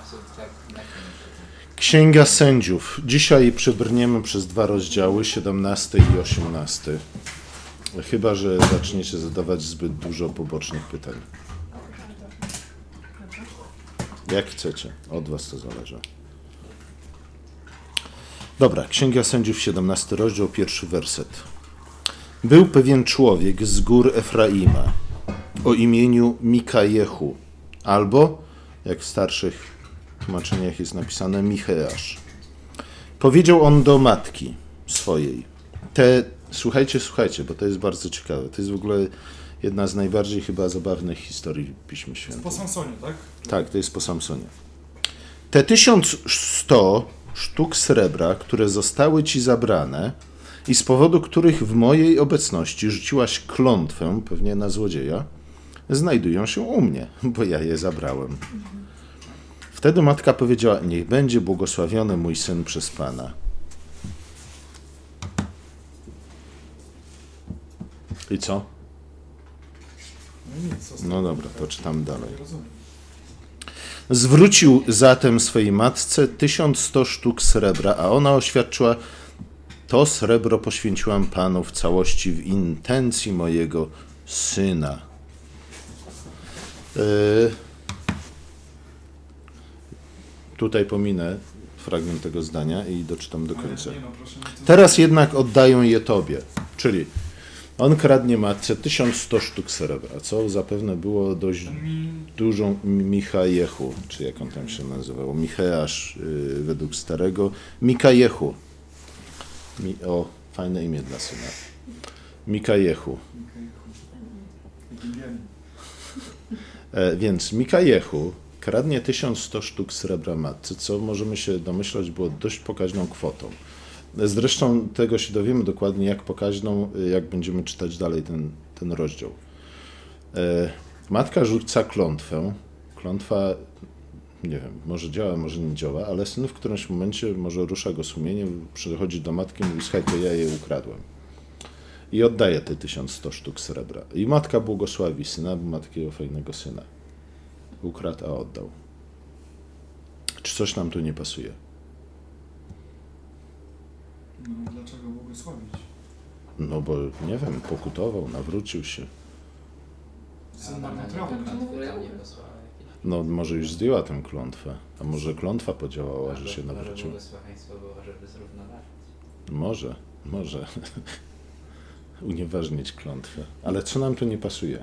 Księga Sędziów. Dzisiaj przebrniemy przez 2 rozdziały, 17 i 18. Chyba że zaczniecie zadawać zbyt dużo pobocznych pytań. Jak chcecie. Od was to zależy. Dobra, Księga Sędziów, 17 rozdział, 1 werset. Był pewien człowiek z gór Efraima o imieniu Mikajehu, albo, jak w starszych tłumaczeniach jest napisane, Micheasz. Powiedział on do matki swojej. Słuchajcie, bo to jest bardzo ciekawe. To jest w ogóle jedna z najbardziej chyba zabawnych historii w Piśmie Świętym. Po Samsonie, tak? Tak, to jest po Samsonie. Te 1100 sztuk srebra, które zostały ci zabrane i z powodu których w mojej obecności rzuciłaś klątwę, pewnie na złodzieja, znajdują się u mnie, bo ja je zabrałem. Wtedy matka powiedziała, niech będzie błogosławiony mój syn przez Pana. I co? No dobra, to czytam dalej. Zwrócił zatem swej matce 1100 sztuk srebra, a ona oświadczyła, to srebro poświęciłam Panu w całości w intencji mojego syna. Tutaj pominę fragment tego zdania i doczytam do końca. Teraz jednak oddają je Tobie. Czyli on kradnie matce 1100 sztuk srebra, co zapewne było dość dużą Michajehu, czy jak on tam się nazywał, Micheasz według starego. Mikajehu. O, fajne imię dla syna. Mikajehu. Więc Mikajehu kradnie 1100 sztuk srebra matce, co możemy się domyślać było dość pokaźną kwotą. Zresztą tego się dowiemy dokładnie, jak pokaźną, jak będziemy czytać dalej ten rozdział. Matka rzuca klątwę. Klątwa, nie wiem, może działa, może nie działa, ale syn w którymś momencie może rusza go sumienie, przychodzi do matki i mówi, słuchaj, to ja je ukradłem. I oddaje te 1100 sztuk srebra. I matka błogosławi syna, bo ma takiego fajnego syna. Ukradł, a oddał. Czy coś nam tu nie pasuje? No, dlaczego błogosławić? No bo, nie wiem, pokutował, nawrócił się. Syn marnotrawny. No może już zdjęła tę klątwę, a może klątwa podziałała, że się nawrócił. Może błogosławieństwo było, żeby zrównoważyć. Może. Unieważnić klątwę. Ale co nam tu nie pasuje?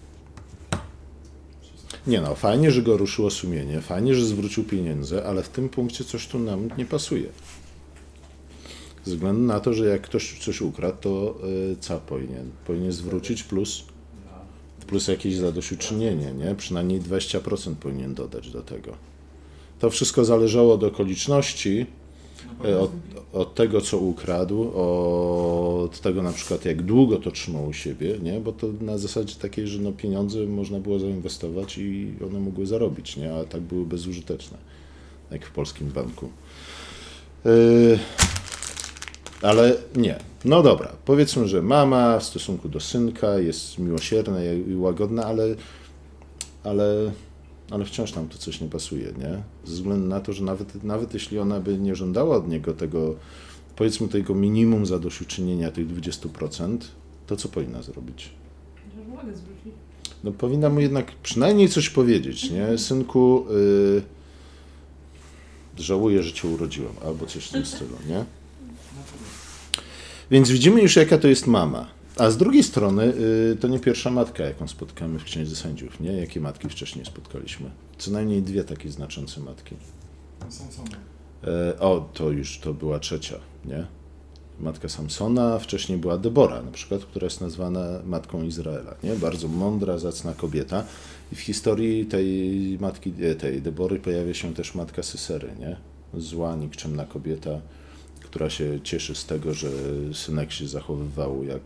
Nie no, fajnie, że go ruszyło sumienie, fajnie, że zwrócił pieniądze, ale w tym punkcie coś tu nam nie pasuje. Ze względu na to, że jak ktoś coś ukradł, to co powinien? Powinien zwrócić plus jakieś zadośćuczynienie, nie? Przynajmniej 20% powinien dodać do tego. To wszystko zależało od okoliczności, od tego, co ukradł, od tego na przykład, jak długo to trzymał u siebie, nie? Bo to na zasadzie takiej, że no pieniądze można było zainwestować i one mogły zarobić, nie? A tak były bezużyteczne, jak w polskim banku. Ale nie. No dobra, powiedzmy, że mama w stosunku do synka jest miłosierna i łagodna, ale wciąż nam to coś nie pasuje, nie? Ze względu na to, że nawet jeśli ona by nie żądała od niego tego, powiedzmy tego minimum zadośćuczynienia, tych 20%, to co powinna zrobić? Mogę zwrócić. No powinna mu jednak przynajmniej coś powiedzieć, nie? Synku, żałuję, że cię urodziłem, albo coś w tym stylu, nie? Więc widzimy już, jaka to jest mama. A z drugiej strony to nie pierwsza matka, jaką spotkamy w Księdze Sędziów, nie? Jakie matki wcześniej spotkaliśmy? Co najmniej 2 takie znaczące matki. Samsona. To była trzecia, nie? Matka Samsona, wcześniej była Debora, na przykład, która jest nazwana matką Izraela, nie? Bardzo mądra, zacna kobieta. I w historii tej matki, tej Debory pojawia się też matka Sysery, nie? Zła, nikczemna kobieta, która się cieszy z tego, że synek się zachowywał jak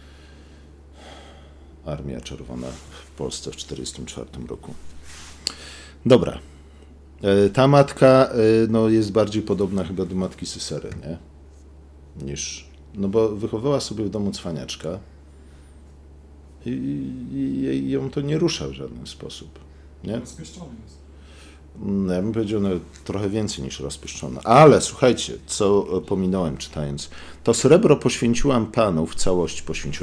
Armia Czerwona w Polsce w 1944 roku. Dobra. Ta matka no, jest bardziej podobna chyba do matki Sysery, nie? No bo wychowała sobie w domu cwaniaczka i ją to nie rusza w żaden sposób, nie? Rozpieszczony jest. Ja bym powiedział trochę więcej niż rozpieszczone. Ale słuchajcie, co pominąłem czytając. To srebro poświęciłam Panu w całości,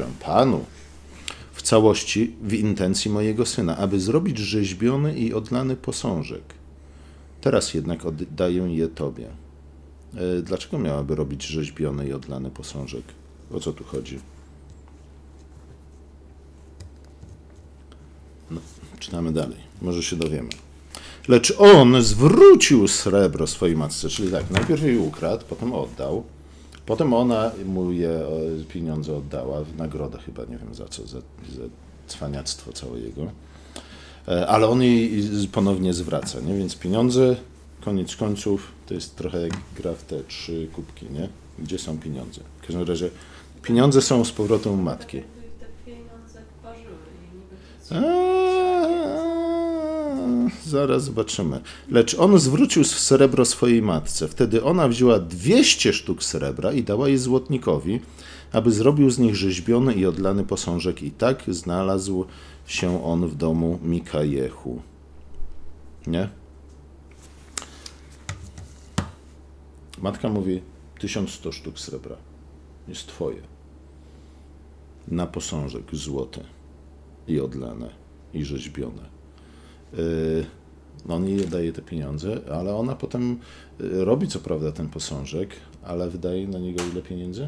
w całości w intencji mojego syna, aby zrobić rzeźbiony i odlany posążek. Teraz jednak oddaję je Tobie. Dlaczego miałaby robić rzeźbiony i odlany posążek? O co tu chodzi? No, czytamy dalej. Może się dowiemy. Lecz on zwrócił srebro swojej matce, czyli tak, najpierw jej ukradł, potem oddał, potem ona mu pieniądze oddała, w nagrodę chyba, nie wiem za co, za cwaniactwo całe jego, ale on jej ponownie zwraca, nie? Więc pieniądze, koniec końców, to jest trochę jak gra w te 3 kubki, nie? Gdzie są pieniądze? W każdym razie pieniądze są z powrotem u matki. Te pieniądze parzyły i Zaraz zobaczymy. Lecz on zwrócił srebro swojej matce. Wtedy ona wzięła 200 sztuk srebra i dała je złotnikowi, aby zrobił z nich rzeźbiony i odlany posążek. I tak znalazł się on w domu Mikajehu. Nie? Matka mówi, 1100 sztuk srebra jest twoje. Na posążek złoty i odlane i rzeźbione. On jej daje te pieniądze, ale ona potem robi co prawda ten posążek, ale wydaje na niego ile pieniędzy?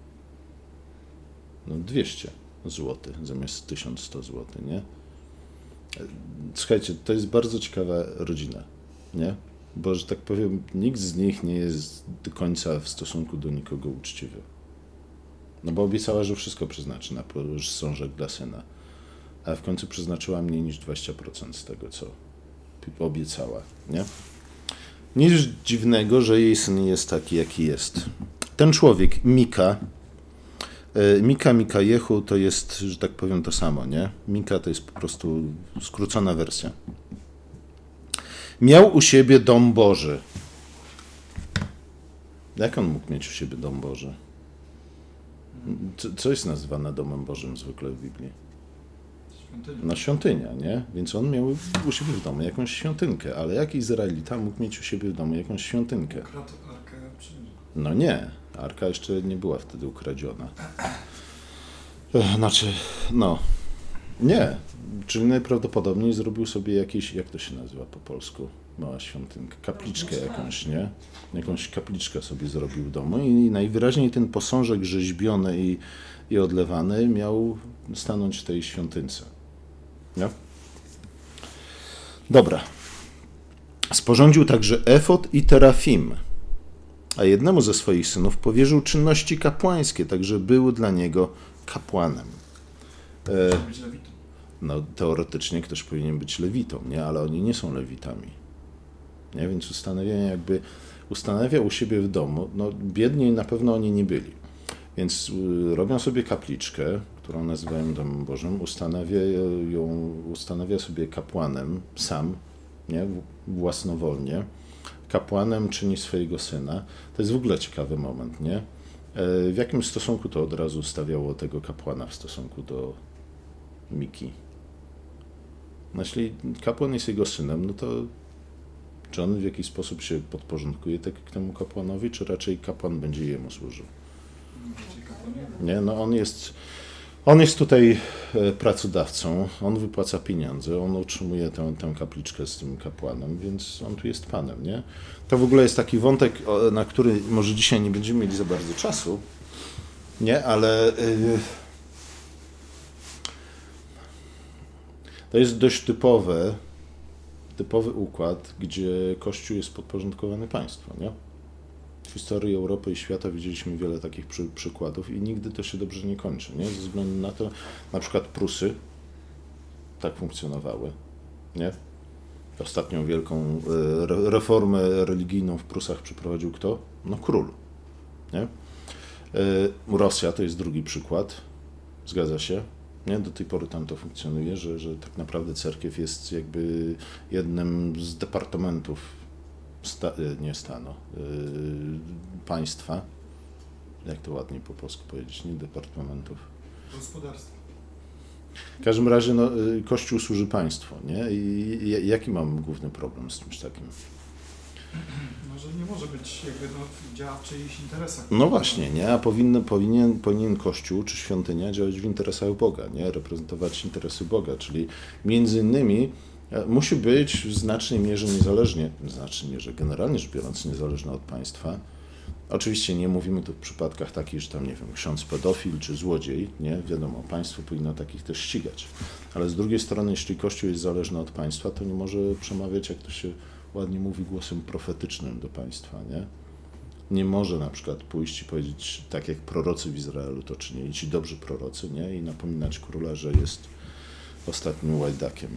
No 200 zł zamiast 1100 zł, nie? Słuchajcie, to jest bardzo ciekawa rodzina, nie? Bo, że tak powiem, nikt z nich nie jest do końca w stosunku do nikogo uczciwy. No bo obiecała, że wszystko przeznaczy na posążek dla syna. A w końcu przeznaczyła mniej niż 20% z tego, co obiecała, nie? Nic dziwnego, że jej syn jest taki, jaki jest. Ten człowiek, Mikajehu, to jest, że tak powiem, to samo, nie? Mika to jest po prostu skrócona wersja. Miał u siebie dom Boży. Jak on mógł mieć u siebie dom Boży? Co jest nazywane domem Bożym zwykle w Biblii? Świątynia. No świątynia, nie? Więc on miał u siebie w domu jakąś świątynkę, ale jak Izraelita mógł mieć u siebie w domu jakąś świątynkę? Ukradł Arkę Przymierza. No nie, Arka jeszcze nie była wtedy ukradziona. Znaczy, no, nie. Czyli najprawdopodobniej zrobił sobie jakieś, jak to się nazywa po polsku? Mała świątynka, kapliczkę jakąś, nie? Jakąś kapliczkę sobie zrobił w domu i najwyraźniej ten posążek rzeźbiony i odlewany miał stanąć w tej świątynce. Nie? Dobra. Sporządził także efod i terafim, a jednemu ze swoich synów powierzył czynności kapłańskie, także był dla niego kapłanem. Trzeba być lewitą. No, teoretycznie ktoś powinien być lewitą, nie? Ale oni nie są lewitami. Nie? Więc ustanawia u siebie w domu, no biedni na pewno oni nie byli. Więc robią sobie kapliczkę, którą nazywają Domem Bożym, ustanawia sobie kapłanem sam, nie? Własnowolnie. Kapłanem czyni swojego syna. To jest w ogóle ciekawy moment, nie? W jakim stosunku to od razu stawiało tego kapłana w stosunku do Miki? No, jeśli kapłan jest jego synem, no to czy on w jakiś sposób się podporządkuje temu kapłanowi, czy raczej kapłan będzie jemu służył? Bardziej kapłanie. Nie, no on jest tutaj pracodawcą, on wypłaca pieniądze, on utrzymuje tę kapliczkę z tym kapłanem, więc on tu jest panem, nie? To w ogóle jest taki wątek, na który może dzisiaj nie będziemy mieli za bardzo czasu, nie, ale to jest dość typowy układ, gdzie Kościół jest podporządkowany państwu, nie? W historii Europy i świata widzieliśmy wiele takich przykładów i nigdy to się dobrze nie kończy, nie? Ze względu na to, na przykład Prusy tak funkcjonowały, nie? Ostatnią wielką reformę religijną w Prusach przeprowadził kto? No król, nie? Rosja to jest drugi przykład, zgadza się, nie? Do tej pory tam to funkcjonuje, że tak naprawdę cerkiew jest jakby jednym z departamentów państwa, jak to ładniej po polsku powiedzieć, nie departamentów. Gospodarstwo. W każdym razie Kościół służy państwu, nie? I jaki mam główny problem z czymś takim? No, że nie może być działa w czyichś interesach. No właśnie, nie? A powinien Kościół czy świątynia działać w interesach Boga, nie? Reprezentować interesy Boga, czyli między innymi musi być w znacznej mierze generalnie rzecz biorąc niezależna od państwa. Oczywiście nie mówimy tu w przypadkach takich, że tam, nie wiem, ksiądz pedofil czy złodziej, nie? Wiadomo, państwo powinno takich też ścigać. Ale z drugiej strony, jeśli Kościół jest zależny od państwa, to nie może przemawiać, jak to się ładnie mówi, głosem profetycznym do państwa, nie? Nie może na przykład pójść i powiedzieć, tak jak prorocy w Izraelu to czynili, ci dobrzy prorocy, nie? I napominać króla, że jest ostatnim łajdakiem.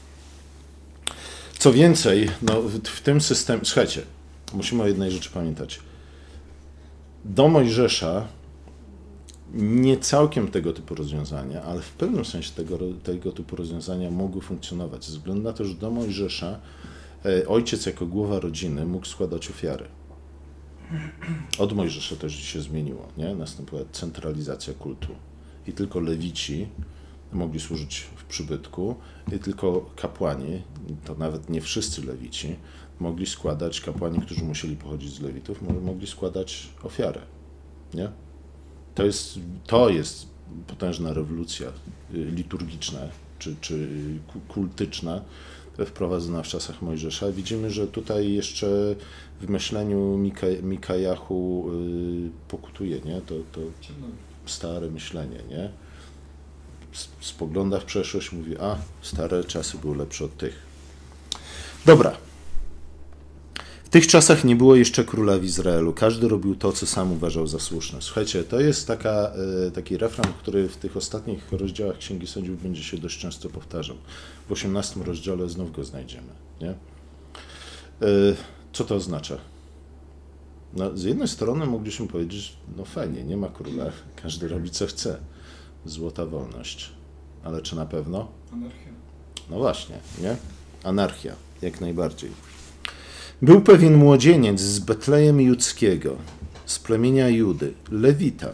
Co więcej, w tym systemie, słuchajcie, musimy o jednej rzeczy pamiętać. Do Mojżesza nie całkiem tego typu rozwiązania, ale w pewnym sensie tego typu rozwiązania mogły funkcjonować, ze względu na to, że do Mojżesza ojciec jako głowa rodziny mógł składać ofiary. Od Mojżesza też się zmieniło, nie? Nastąpiła centralizacja kultu i tylko lewici mogli służyć w przybytku i tylko kapłani, to nawet nie wszyscy lewici, mogli składać, kapłani, którzy musieli pochodzić z lewitów, mogli składać ofiarę, nie? To jest potężna rewolucja liturgiczna czy kultyczna wprowadzona w czasach Mojżesza. Widzimy, że tutaj jeszcze w myśleniu Mikajahu pokutuje, nie? To stare myślenie, nie? Spogląda w przeszłość, mówi, stare czasy były lepsze od tych. Dobra. W tych czasach nie było jeszcze króla w Izraelu. Każdy robił to, co sam uważał za słuszne. Słuchajcie, to jest taki refren, który w tych ostatnich rozdziałach Księgi Sędziów będzie się dość często powtarzał. W 18 rozdziale znów go znajdziemy, nie? Co to oznacza? Z jednej strony mogliśmy powiedzieć, fajnie, nie ma króla, każdy robi co chce. Złota wolność. Ale czy na pewno? Anarchia. No właśnie, nie? Anarchia, jak najbardziej. Był pewien młodzieniec z Betlejem Judzkiego, z plemienia Judy, Lewita.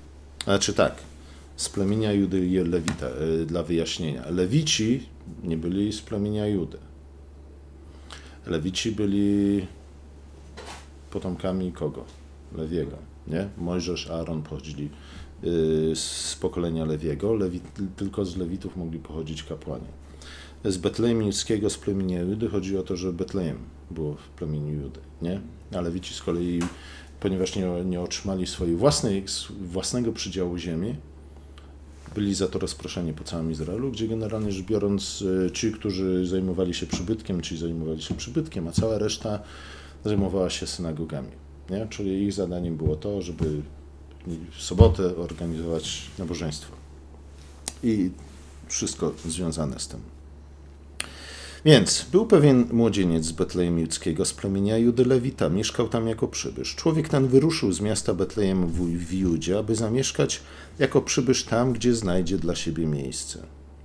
Z plemienia Judy i Lewita, dla wyjaśnienia. Lewici nie byli z plemienia Judy. Lewici byli potomkami kogo? Lewiego, nie? Mojżesz, Aaron pochodzili z pokolenia Lewiego, tylko z Lewitów mogli pochodzić kapłani. Z Betlejem Judzkiego, z plemienia Judy chodzi o to, że Betlejem było w plemieniu Judy, nie? A Lewici z kolei, ponieważ nie otrzymali własnego przydziału ziemi, byli za to rozproszeni po całym Izraelu, gdzie generalnie rzecz biorąc ci, którzy zajmowali się przybytkiem, a cała reszta zajmowała się synagogami, nie? Czyli ich zadaniem było to, żeby w sobotę organizować nabożeństwo i wszystko związane z tym. Więc był pewien młodzieniec z Betlejem Judzkiego, z plemienia Judy Lewita, mieszkał tam jako przybysz. Człowiek ten wyruszył z miasta Betlejem w Judzie, aby zamieszkać jako przybysz tam, gdzie znajdzie dla siebie miejsce.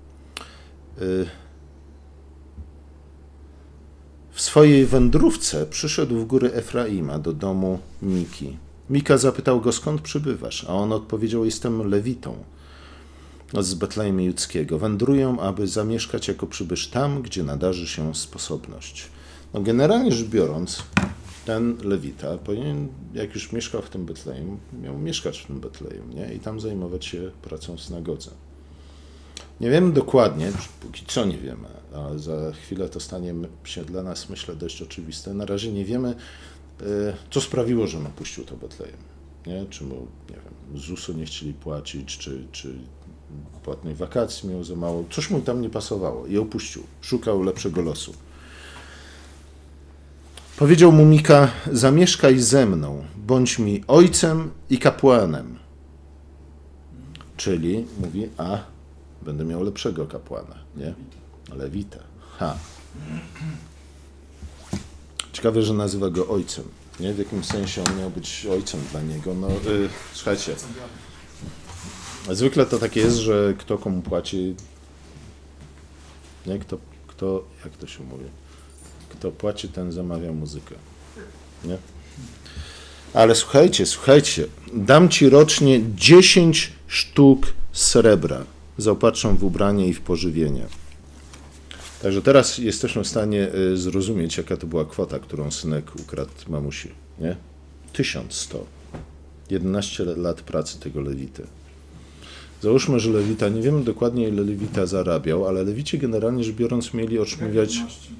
W swojej wędrówce przyszedł w góry Efraima do domu Miki. Mika zapytał go, skąd przybywasz, a on odpowiedział, jestem Lewitą z Betlejem Judzkiego. Wędruję, aby zamieszkać jako przybysz tam, gdzie nadarzy się sposobność. Generalnie rzecz biorąc, ten Lewita powinien, jak już mieszkał w tym Betlejem, miał mieszkać w tym Betlejem, nie? I tam zajmować się pracą w synagodze. Nie wiemy dokładnie, póki co nie wiemy, ale za chwilę to stanie się dla nas, myślę, dość oczywiste. Na razie nie wiemy, co sprawiło, że on opuścił to Betlejem. Nie? Czy mu, nie wiem, ZUS-u nie chcieli płacić, czy płatnej wakacji miał za mało. Coś mu tam nie pasowało i opuścił. Szukał lepszego losu. Powiedział mu Mika, zamieszkaj ze mną, bądź mi ojcem i kapłanem. Czyli mówi, będę miał lepszego kapłana, nie? Lewita. Ciekawe, że nazywa go ojcem. Nie? W jakimś sensie on miał być ojcem dla niego. Słuchajcie, zwykle to tak jest, że kto komu płaci, nie? Jak to się mówi? Kto płaci, ten zamawia muzykę. Nie? Ale słuchajcie, dam ci rocznie 10 sztuk srebra. zaopatrzą w ubranie i w pożywienie. Także teraz jesteśmy w stanie zrozumieć, jaka to była kwota, którą synek ukradł mamusi. Nie? 1100. 11 lat pracy tego Lewity. Załóżmy, że Lewita, nie wiemy dokładnie, ile Lewita zarabiał, ale Lewici generalnie rzecz biorąc mieli otrzymywać... 11.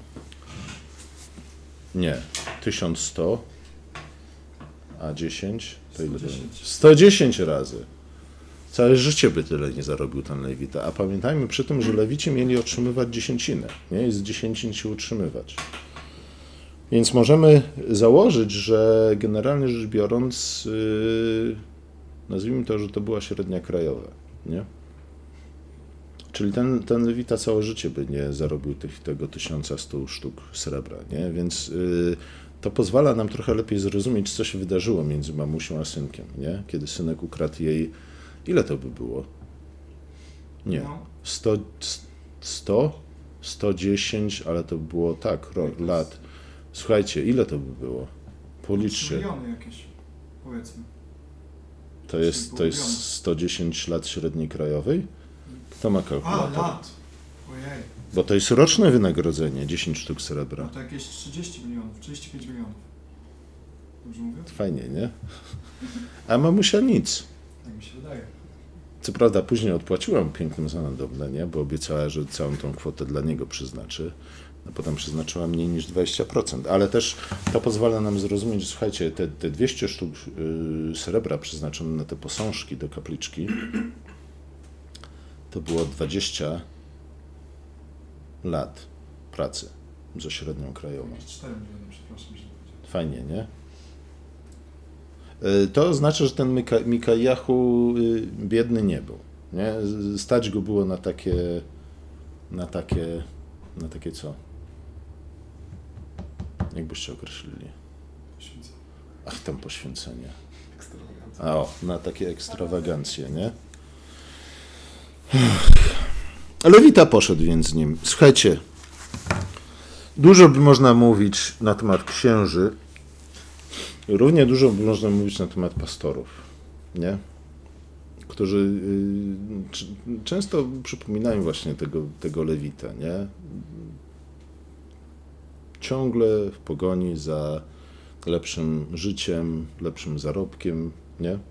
Nie, 1100, a 10 to ile? 110. 110 razy. Całe życie by tyle nie zarobił ten Lewita. A pamiętajmy przy tym, że Lewici mieli otrzymywać dziesięcinę, nie? I z dziesięcin się utrzymywać. Więc możemy założyć, że generalnie rzecz biorąc, nazwijmy to, że to była średnia krajowa, nie? Czyli ten Lewita całe życie by nie zarobił tego 1100 sztuk srebra, nie? Więc to pozwala nam trochę lepiej zrozumieć, co się wydarzyło między mamusią a synkiem, nie? Kiedy synek ukradł jej, ile to by było? Nie, No. 110, ale to było tak, lat. Słuchajcie, ile to by było? Policzcie. Miliony jakieś, powiedzmy. To jest 110 lat średniej krajowej? Kto ma A, kalkulator? lat! Ojej. Bo to jest roczne wynagrodzenie, 10 sztuk srebra. No to jakieś 30 milionów, 35 milionów. Dobrze mówię? Fajnie, nie? A mamusia nic. Tak mi się wydaje. Co prawda później odpłaciłam pięknym za nadobne, nie? Bo obiecała, że całą tą kwotę dla niego przeznaczy. No potem przeznaczyła mniej niż 20%. Ale też to pozwala nam zrozumieć, że słuchajcie, te 200 sztuk srebra przeznaczone na te posążki do kapliczki to było 20 lat pracy ze średnią krajową. Jakieś 4 miliony, przepraszam, źle powiedziałem. Fajnie, nie? To oznacza, że ten Mikajahu biedny nie był. Nie? Stać go było na takie co? Jak byście określili? Poświęcę. Ach, tam poświęcenie. Ekstrawagancje. A o, na takie ekstrawagancje, nie? Lewita poszedł więc z nim. Słuchajcie, dużo by można mówić na temat księży, równie dużo by można mówić na temat pastorów, nie? Którzy często przypominają właśnie tego Lewita, nie? Ciągle w pogoni za lepszym życiem, lepszym zarobkiem, nie?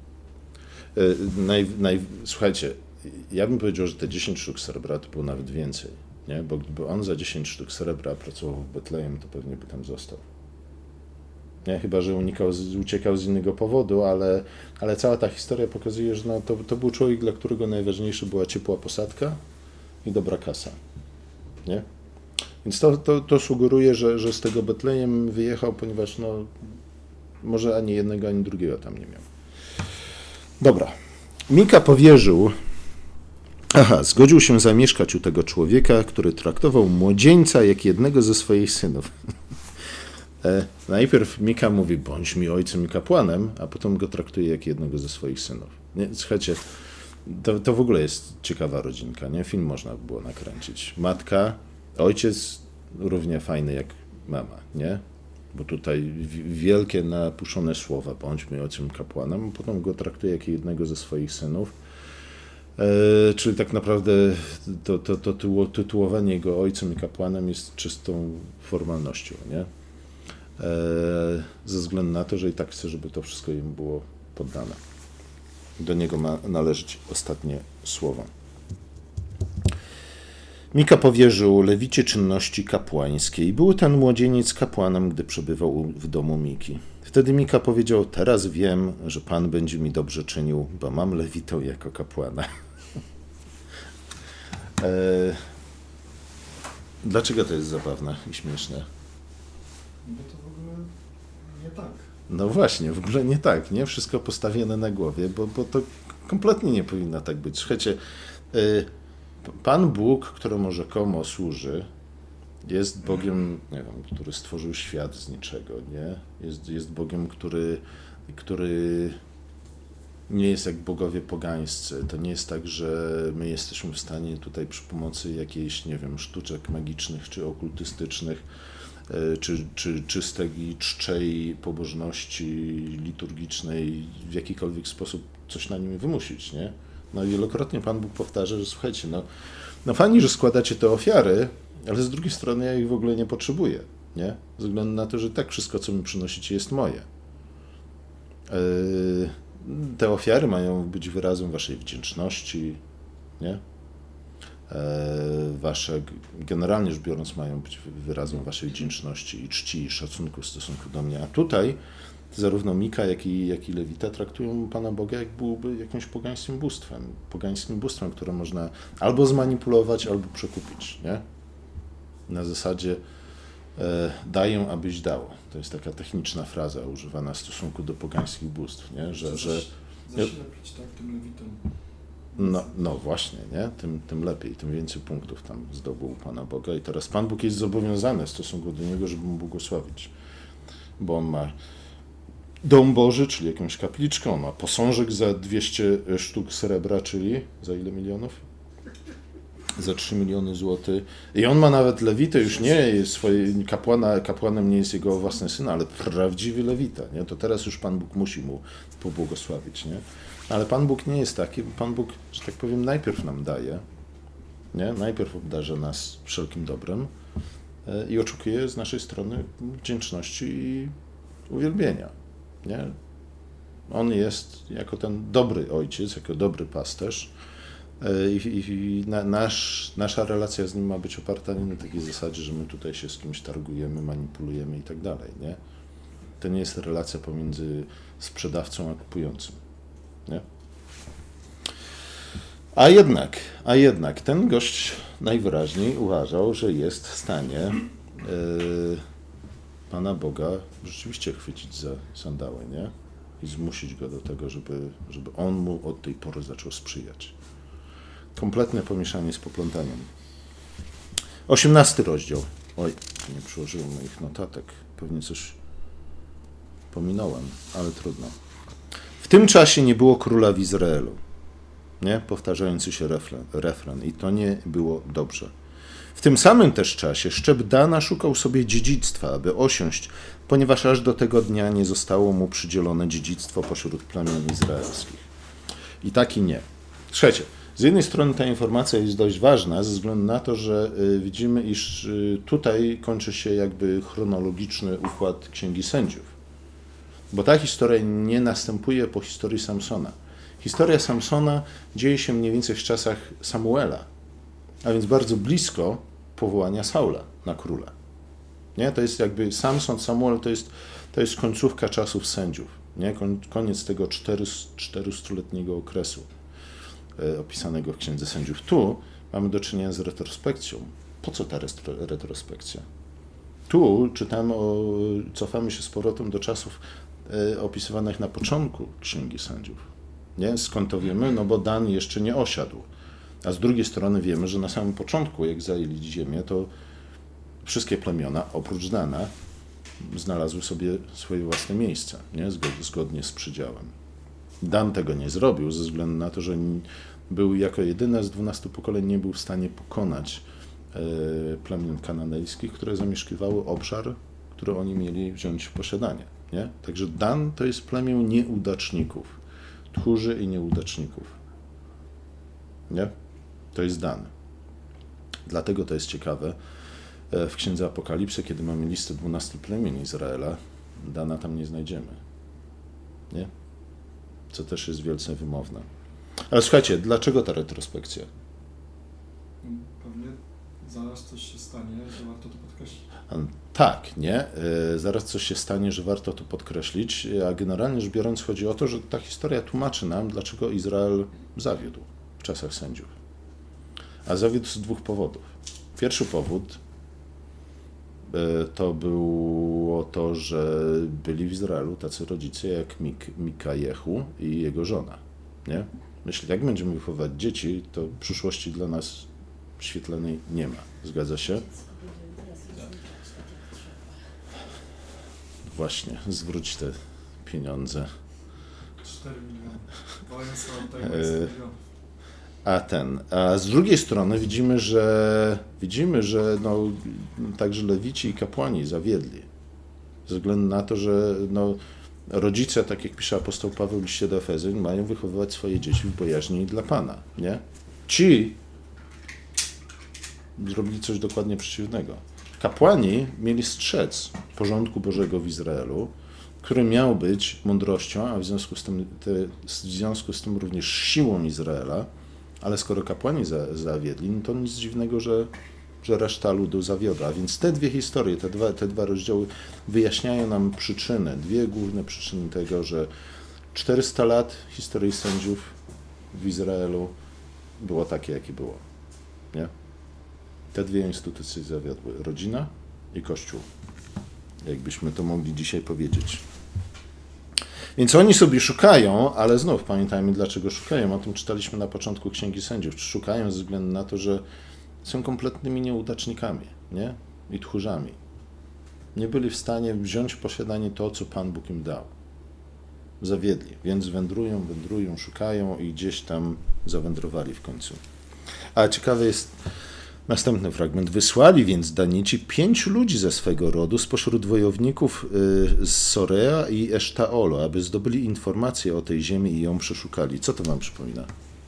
Słuchajcie, ja bym powiedział, że te 10 sztuk srebra to było nawet więcej, nie? Bo gdyby on za 10 sztuk srebra pracował w Betlejem, to pewnie by tam został. Nie? Chyba że uciekał z innego powodu, ale cała ta historia pokazuje, że no, to był człowiek, dla którego najważniejsza była ciepła posadka i dobra kasa. Nie? Więc to sugeruje, że z tego Betlejem wyjechał, ponieważ no, może ani jednego, ani drugiego tam nie miał. Dobra. Mika powierzył, zgodził się zamieszkać u tego człowieka, który traktował młodzieńca jak jednego ze swoich synów. Najpierw Mika mówi, bądź mi ojcem i kapłanem, a potem go traktuje jak jednego ze swoich synów. Nie? Słuchajcie, to w ogóle jest ciekawa rodzinka, nie? Film można by było nakręcić. Matka, ojciec równie fajny jak mama, nie? Bo tutaj wielkie napuszczone słowa, bądź mi ojcem i kapłanem, a potem go traktuje jak jednego ze swoich synów. Czyli tak naprawdę to tytułowanie go ojcem i kapłanem jest czystą formalnością, nie? Ze względu na to, że i tak chce, żeby to wszystko im było poddane. Do niego ma należeć ostatnie słowo. Mika powierzył Lewicie czynności kapłańskie i był ten młodzieniec kapłanem, gdy przebywał w domu Miki. Wtedy Mika powiedział, teraz wiem, że Pan będzie mi dobrze czynił, bo mam Lewitę jako kapłana. Dlaczego to jest zabawne i śmieszne? Bo to w ogóle nie tak. No właśnie, w ogóle nie tak, nie? Wszystko postawione na głowie, bo to kompletnie nie powinno tak być. Słuchajcie, Pan Bóg, któremu rzekomo służy, jest Bogiem, nie wiem, który stworzył świat z niczego, nie? Jest Bogiem, który nie jest jak bogowie pogańscy. To nie jest tak, że my jesteśmy w stanie tutaj przy pomocy jakiejś, nie wiem, sztuczek magicznych czy okultystycznych, czy czystej, czczej pobożności liturgicznej w jakikolwiek sposób coś na nim wymusić, nie? No i wielokrotnie Pan Bóg powtarza, że słuchajcie, no fajnie, że składacie te ofiary, ale z drugiej strony ja ich w ogóle nie potrzebuję, nie? Ze względu na to, że tak wszystko, co mi przynosicie, jest moje. Te ofiary mają być wyrazem waszej wdzięczności, nie? Wasze, generalnie rzecz biorąc, mają być wyrazem waszej wdzięczności i czci i szacunku w stosunku do mnie. A tutaj zarówno Mika, jak i Lewita traktują Pana Boga, jak byłby jakimś pogańskim bóstwem, które można albo zmanipulować, albo przekupić, nie? Na zasadzie daję, abyś dał. To jest taka techniczna fraza używana w stosunku do pogańskich bóstw, nie? Że Zaślepić, tak, tym lewitom. no właśnie, nie? Tym lepiej, tym więcej punktów tam zdobył Pana Boga i teraz Pan Bóg jest zobowiązany w stosunku do niego, żeby mu błogosławić, bo on ma dom Boży, czyli jakąś kapliczkę, on ma posążek za 200 sztuk srebra, czyli za ile milionów? Za 3 miliony złotych. I on ma nawet lewitę, już nie jest swoje kapłanem nie jest jego własny syn, ale prawdziwy lewita, nie? To teraz już Pan Bóg musi mu pobłogosławić, nie? Ale Pan Bóg nie jest taki, bo Pan Bóg, że tak powiem, najpierw nam daje, nie? Najpierw obdarza nas wszelkim dobrem i oczekuje z naszej strony wdzięczności i uwielbienia, nie? On jest jako ten dobry ojciec, jako dobry pasterz i nasza relacja z nim ma być oparta nie na takiej zasadzie, że my tutaj się z kimś targujemy, manipulujemy i tak dalej, nie? To nie jest relacja pomiędzy sprzedawcą a kupującym, nie? A jednak ten gość najwyraźniej uważał, że jest w stanie Pana Boga rzeczywiście chwycić za sandały, nie? I zmusić go do tego, żeby on mu od tej pory zaczął sprzyjać. Kompletne pomieszanie z poplątaniem. 18 rozdział. Oj, nie przyłożyłem moich notatek. Pewnie coś pominąłem, ale trudno. W tym czasie nie było króla w Izraelu. Nie? Powtarzający się refren. I to nie było dobrze. W tym samym też czasie szczep Dana szukał sobie dziedzictwa, aby osiąść, ponieważ aż do tego dnia nie zostało mu przydzielone dziedzictwo pośród plemion izraelskich. I tak i nie. Trzecie. Z jednej strony ta informacja jest dość ważna, ze względu na to, że widzimy, iż tutaj kończy się jakby chronologiczny układ Księgi Sędziów. Bo ta historia nie następuje po historii Samsona. Historia Samsona dzieje się mniej więcej w czasach Samuela, a więc bardzo blisko powołania Saula na króla. Nie? To jest jakby Samson, Samuel to jest końcówka czasów sędziów. Nie? Koniec tego 400-letniego okresu opisanego w Księdze Sędziów. Tu mamy do czynienia z retrospekcją. Po co ta retrospekcja? Tu czytamy cofamy się z powrotem do czasów opisywanych na początku Księgi Sędziów. Nie? Skąd to wiemy? No bo Dan jeszcze nie osiadł. A z drugiej strony wiemy, że na samym początku, jak zajęli ziemię, to wszystkie plemiona, oprócz Dana, znalazły sobie swoje własne miejsca, nie? Zgodnie z przydziałem. Dan tego nie zrobił, ze względu na to, że był jako jedyne z 12 pokoleń nie był w stanie pokonać plemion kananejskich, które zamieszkiwały obszar, który oni mieli wziąć w posiadanie. Nie? Także Dan to jest plemię nieudaczników, tchórzy i nieudaczników. Nie? To jest Dan. Dlatego to jest ciekawe. W Księdze Apokalipsy, kiedy mamy listę 12 plemion Izraela, Dana tam nie znajdziemy. Nie? Co też jest wielce wymowne. Ale słuchajcie, dlaczego ta retrospekcja? Pewnie zaraz coś się stanie, że warto to podkreślić. Tak, nie? Zaraz coś się stanie, że warto to podkreślić, a generalnie rzecz biorąc chodzi o to, że ta historia tłumaczy nam, dlaczego Izrael zawiódł w czasach sędziów. A zawiódł z dwóch powodów. Pierwszy powód to było to, że byli w Izraelu tacy rodzice jak Mika Jehu i jego żona. Nie? Jeśli tak będziemy wychowywać dzieci, to przyszłości dla nas świetlanej nie ma. Zgadza się? Właśnie, zwróć te pieniądze. 4 miliony. Boję sobie od tego jest milionów. A z drugiej strony widzimy, że także lewici i kapłani zawiedli. Ze względu na to, że Rodzice, tak jak pisze apostoł Paweł w liście do Efezjan, mają wychowywać swoje dzieci w bojaźni dla Pana, nie? Ci zrobili coś dokładnie przeciwnego. Kapłani mieli strzec porządku Bożego w Izraelu, który miał być mądrością, a w związku z tym również siłą Izraela, ale skoro kapłani zawiedli, no to nic dziwnego, że reszta ludu zawiodła. A więc te dwie historie, te dwa rozdziały wyjaśniają nam przyczyny, dwie główne przyczyny tego, że 400 lat historii sędziów w Izraelu było takie, jakie było. Nie? Te dwie instytucje zawiodły. Rodzina i Kościół. Jakbyśmy to mogli dzisiaj powiedzieć. Więc oni sobie szukają, ale znów pamiętajmy, dlaczego szukają. O tym czytaliśmy na początku Księgi Sędziów. Szukają ze względu na to, że są kompletnymi nieudacznikami, nie? I tchórzami. Nie byli w stanie wziąć w posiadanie to, co Pan Bóg im dał. Zawiedli, więc wędrują, szukają i gdzieś tam zawędrowali w końcu. A ciekawy jest następny fragment. Wysłali więc Danici 5 ludzi ze swego rodu spośród wojowników z Sorea i Esztaolo, aby zdobyli informacje o tej ziemi i ją przeszukali. Co to wam przypomina?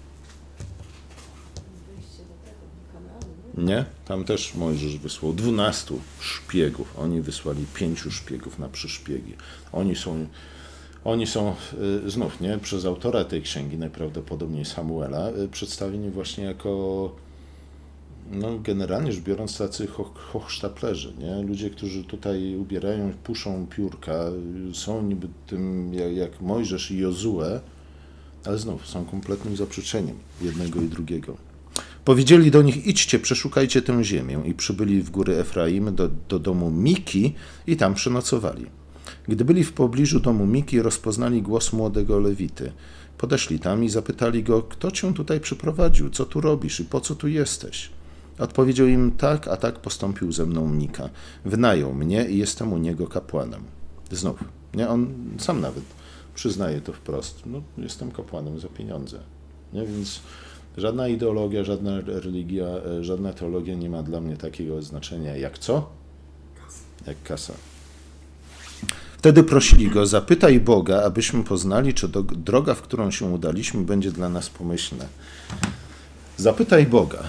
Wyjście do tego, do Kanaanu, Nie? Tam też Mojżesz wysłał 12 szpiegów. Oni wysłali 5 szpiegów na przyszpiegi. Oni są znów, nie? Przez autora tej księgi, najprawdopodobniej Samuela, przedstawieni właśnie jako, no generalnie rzecz biorąc, tacy hochsztaplerzy, nie? Ludzie, którzy tutaj ubierają, puszą piórka, są niby tym jak Mojżesz i Jozue, ale znów są kompletnym zaprzeczeniem jednego i drugiego. Powiedzieli do nich: idźcie, przeszukajcie tę ziemię, i przybyli w góry Efraim do domu Miki i tam przenocowali. Gdy byli w pobliżu domu Miki, rozpoznali głos młodego Lewity. Podeszli tam i zapytali go: kto cię tutaj przyprowadził, co tu robisz i po co tu jesteś? Odpowiedział im: tak, a tak postąpił ze mną Mika. Wynajął mnie i jestem u niego kapłanem. Znów, nie? On sam nawet przyznaje to wprost. No, jestem kapłanem za pieniądze. Nie? Więc żadna ideologia, żadna religia, żadna teologia nie ma dla mnie takiego znaczenia jak co? Jak kasa. Wtedy prosili go: zapytaj Boga, abyśmy poznali, czy droga, w którą się udaliśmy, będzie dla nas pomyślna. Zapytaj Boga.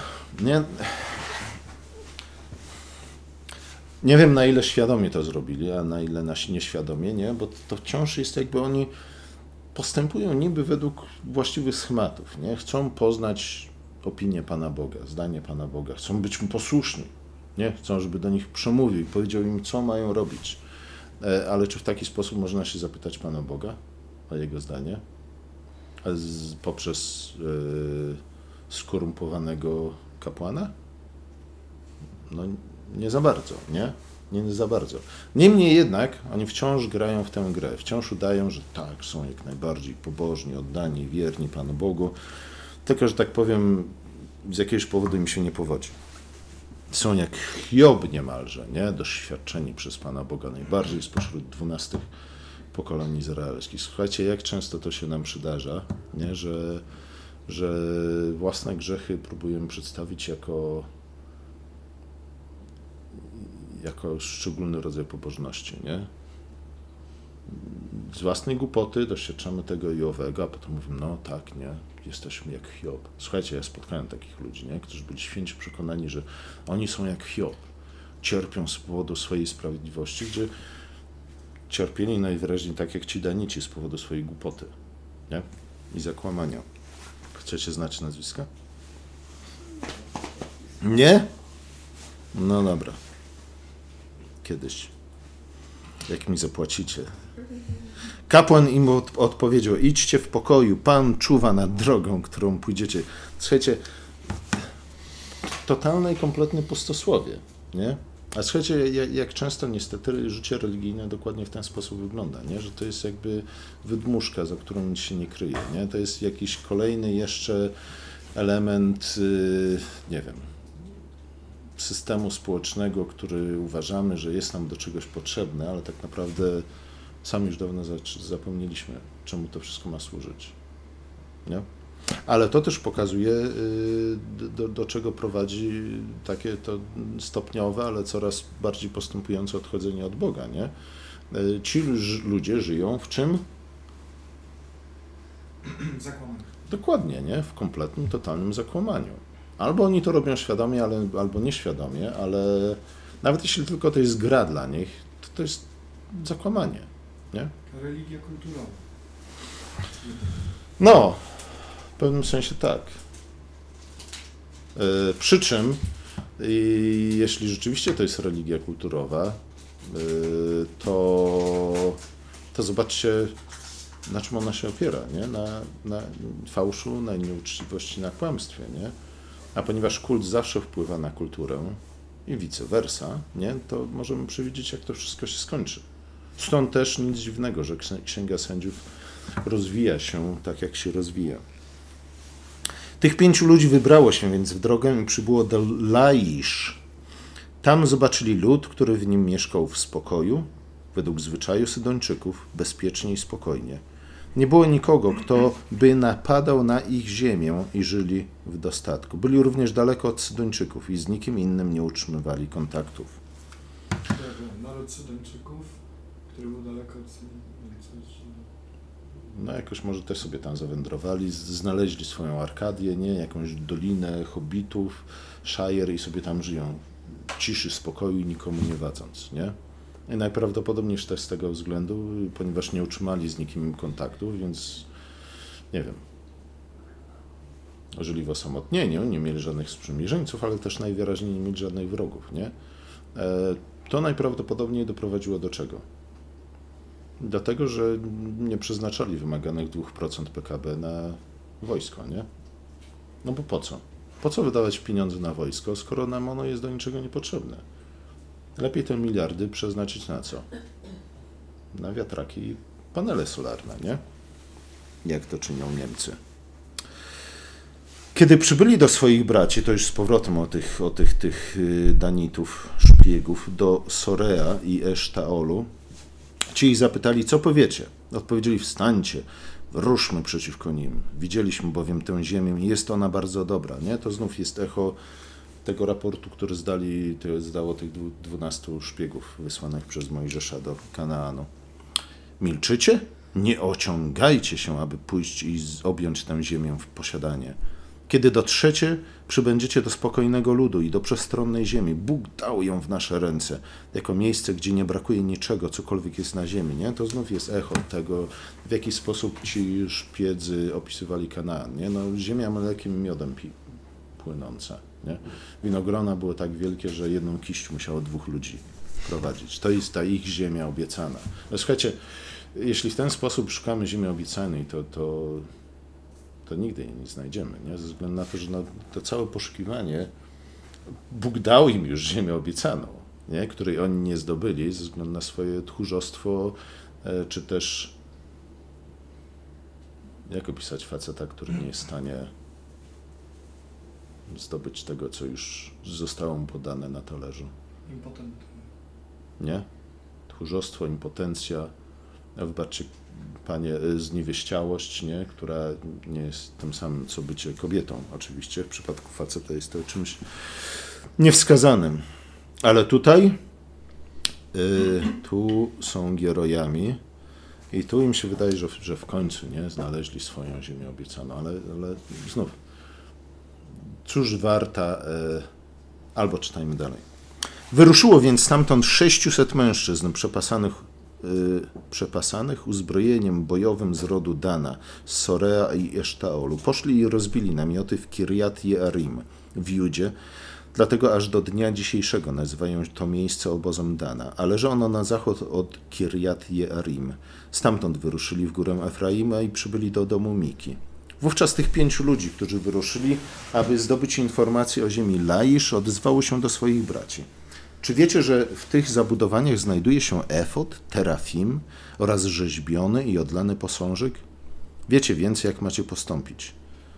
Nie wiem, na ile świadomie to zrobili, a na ile nieświadomie, nie? Bo to wciąż jest jakby oni postępują niby według właściwych schematów. Nie? Chcą poznać opinię Pana Boga, zdanie Pana Boga. Chcą być mu posłuszni. Nie? Chcą, żeby do nich przemówił, powiedział im, co mają robić. Ale czy w taki sposób można się zapytać Pana Boga o Jego zdanie? Poprzez skorumpowanego kapłana? No nie za bardzo, nie? Nie za bardzo. Niemniej jednak oni wciąż grają w tę grę, wciąż udają, że tak, są jak najbardziej pobożni, oddani, wierni Panu Bogu, tylko, że tak powiem, z jakiegoś powodu im się nie powodzi. Są jak Hiob niemalże, nie? Doświadczeni przez Pana Boga, najbardziej spośród 12 pokoleń izraelskich. Słuchajcie, jak często to się nam przydarza, nie? Że własne grzechy próbujemy przedstawić jako szczególny rodzaj pobożności, nie? Z własnej głupoty doświadczamy tego i owego, a potem mówimy: no tak, nie, jesteśmy jak Hiob. Słuchajcie, ja spotkałem takich ludzi, nie? Którzy byli święci przekonani, że oni są jak Hiob. Cierpią z powodu swojej sprawiedliwości, gdzie cierpieli najwyraźniej tak jak ci Danici z powodu swojej głupoty, nie? I zakłamania. Chcecie znać nazwiska? Nie? No dobra. Kiedyś. Jak mi zapłacicie. Kapłan im odpowiedział: idźcie w pokoju, Pan czuwa nad drogą, którą pójdziecie. Słuchajcie, totalne i kompletne pustosłowie, nie? A słuchajcie, jak często niestety życie religijne dokładnie w ten sposób wygląda, nie? Że to jest jakby wydmuszka, za którą nic się nie kryje, nie? To jest jakiś kolejny jeszcze element, nie wiem, systemu społecznego, który uważamy, że jest nam do czegoś potrzebny, ale tak naprawdę sami już dawno zapomnieliśmy, czemu to wszystko ma służyć. Nie? Ale to też pokazuje, do czego prowadzi takie to stopniowe, ale coraz bardziej postępujące odchodzenie od Boga. Nie? Ci ludzie żyją w czym? Zakłamany. Dokładnie, nie? W kompletnym, totalnym zakłamaniu. Albo oni to robią świadomie, albo nieświadomie, ale nawet jeśli tylko to jest gra dla nich, to jest zakłamanie, nie? Religia kulturowa. No, w pewnym sensie tak. Przy czym, jeśli rzeczywiście to jest religia kulturowa, to zobaczcie, na czym ona się opiera, nie? Na fałszu, na nieuczciwości, na kłamstwie, nie? A ponieważ kult zawsze wpływa na kulturę i vice versa, nie? To możemy przewidzieć, jak to wszystko się skończy. Stąd też nic dziwnego, że Księga Sędziów rozwija się tak, jak się rozwija. Tych 5 ludzi wybrało się więc w drogę i przybyło do Laisz. Tam zobaczyli lud, który w nim mieszkał w spokoju, według zwyczaju Sydończyków, bezpiecznie i spokojnie. Nie było nikogo, kto by napadał na ich ziemię i żyli w dostatku. Byli również daleko od Sydończyków i z nikim innym nie utrzymywali kontaktów. Naród Sydończyków, który był daleko od Sydończyków. No jakoś może też sobie tam zawędrowali, znaleźli swoją Arkadię, nie? Jakąś dolinę hobbitów, Shire i sobie tam żyją w ciszy, spokoju i nikomu nie wadząc, nie? I najprawdopodobniej też z tego względu, ponieważ nie utrzymali z nikim kontaktów, więc nie wiem, żyli w osamotnieniu, nie mieli żadnych sprzymierzeńców, ale też najwyraźniej nie mieli żadnych wrogów, nie? To najprawdopodobniej doprowadziło do czego? Do tego, że nie przeznaczali wymaganych 2% PKB na wojsko, nie? No bo po co? Po co wydawać pieniądze na wojsko, skoro nam ono jest do niczego niepotrzebne? Lepiej te miliardy przeznaczyć na co? Na wiatraki i panele solarne, nie? Jak to czynią Niemcy. Kiedy przybyli do swoich braci, to już z powrotem o tych Danitów, szpiegów, do Sorea i Esztaolu, ci ich zapytali, co powiecie? Odpowiedzieli, wstańcie, ruszmy przeciwko nim. Widzieliśmy bowiem tę ziemię i jest ona bardzo dobra, nie? To znów jest echo tego raportu, który zdało tych 12 szpiegów wysłanych przez Mojżesza do Kanaanu. Milczycie? Nie ociągajcie się, aby pójść i objąć tę ziemię w posiadanie. Kiedy dotrzecie, przybędziecie do spokojnego ludu i do przestronnej ziemi. Bóg dał ją w nasze ręce, jako miejsce, gdzie nie brakuje niczego, cokolwiek jest na ziemi. Nie? To znów jest echo tego, w jaki sposób ci szpiedzy opisywali Kanaan. Nie? No, ziemia mlekiem i miodem płynąca. Nie? Winogrona było tak wielkie, że jedną kiść musiało 2 ludzi prowadzić. To jest ta ich ziemia obiecana. No, słuchajcie, jeśli w ten sposób szukamy ziemi obiecanej, to nigdy jej nie znajdziemy, nie? Ze względu na to, że to całe poszukiwanie, Bóg dał im już ziemię obiecaną, nie? Której oni nie zdobyli ze względu na swoje tchórzostwo, czy też, jak opisać faceta, który nie jest w stanie zdobyć tego, co już zostało mu podane na talerzu. Impotent. Nie? Tchórzostwo, impotencja, wybaczcie, Panie, zniewieściałość, nie? Która nie jest tym samym, co bycie kobietą. Oczywiście w przypadku faceta jest to czymś niewskazanym. Ale tutaj tu są Gierojami i tu im się wydaje, że w końcu nie znaleźli swoją ziemię obiecaną, ale znów, cóż warta, albo czytajmy dalej. Wyruszyło więc stamtąd 600 mężczyzn przepasanych uzbrojeniem bojowym z rodu Dana, z Sorea i Esztaolu. Poszli i rozbili namioty w Kirjat Jearim w Judzie, dlatego aż do dnia dzisiejszego nazywają to miejsce obozem Dana, a leży ono na zachód od Kirjat Jearim. Stamtąd wyruszyli w górę Efraima i przybyli do domu Miki. Wówczas tych 5 ludzi, którzy wyruszyli, aby zdobyć informacje o ziemi Laisz, odezwało się do swoich braci. Czy wiecie, że w tych zabudowaniach znajduje się efod, terafim oraz rzeźbiony i odlany posążek? Wiecie więc, jak macie postąpić.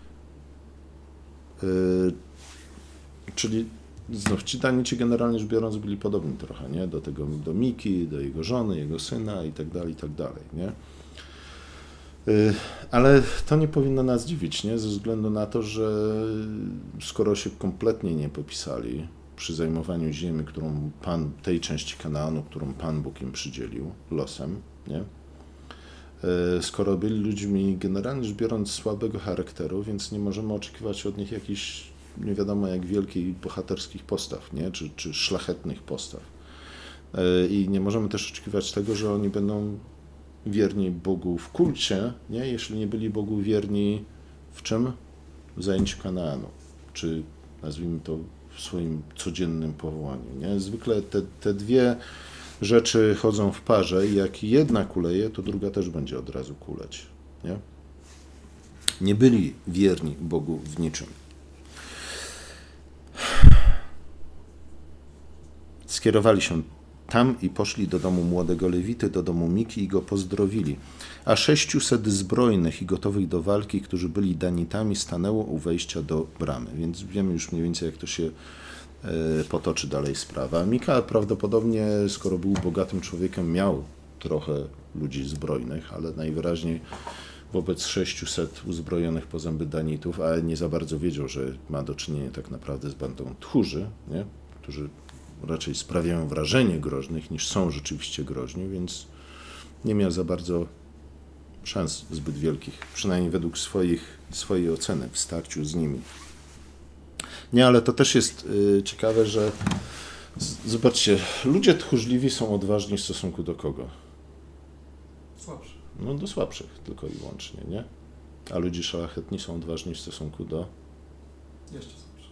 Czyli znów ci Danici generalnie rzecz biorąc byli podobni trochę, nie? Do Miki, do jego żony, jego syna i tak dalej, nie? Ale to nie powinno nas dziwić, nie? Ze względu na to, że skoro się kompletnie nie popisali, przy zajmowaniu ziemi, którą tej części Kanaanu, którą Pan Bóg im przydzielił losem, nie? Skoro byli ludźmi generalnie rzecz biorąc słabego charakteru, więc nie możemy oczekiwać od nich jakichś nie wiadomo jak wielkich bohaterskich postaw, nie? Czy szlachetnych postaw. I nie możemy też oczekiwać tego, że oni będą wierni Bogu w kulcie, nie? Jeśli nie byli Bogu wierni w czym? W zajęciu Kanaanu, czy nazwijmy to w swoim codziennym powołaniu. Nie? Zwykle te dwie rzeczy chodzą w parze i jak jedna kuleje, to druga też będzie od razu kuleć. Nie? Nie byli wierni Bogu w niczym. Skierowali się tam i poszli do domu młodego Lewity, do domu Miki i go pozdrowili. A 600 zbrojnych i gotowych do walki, którzy byli Danitami, stanęło u wejścia do bramy. Więc wiemy już mniej więcej, jak to się potoczy dalej sprawa. Mika prawdopodobnie, skoro był bogatym człowiekiem, miał trochę ludzi zbrojnych, ale najwyraźniej wobec 600 uzbrojonych po zęby Danitów, ale nie za bardzo wiedział, że ma do czynienia tak naprawdę z bandą tchórzy, nie? Którzy raczej sprawiają wrażenie groźnych niż są rzeczywiście groźni, więc nie miał za bardzo szans zbyt wielkich, przynajmniej według swojej oceny w starciu z nimi. Nie, ale to też jest ciekawe, że zobaczcie, ludzie tchórzliwi są odważni w stosunku do kogo? Słabszy. No do słabszych tylko i wyłącznie, nie? A ludzie szlachetni są odważni w stosunku do... Jeszcze słabszy.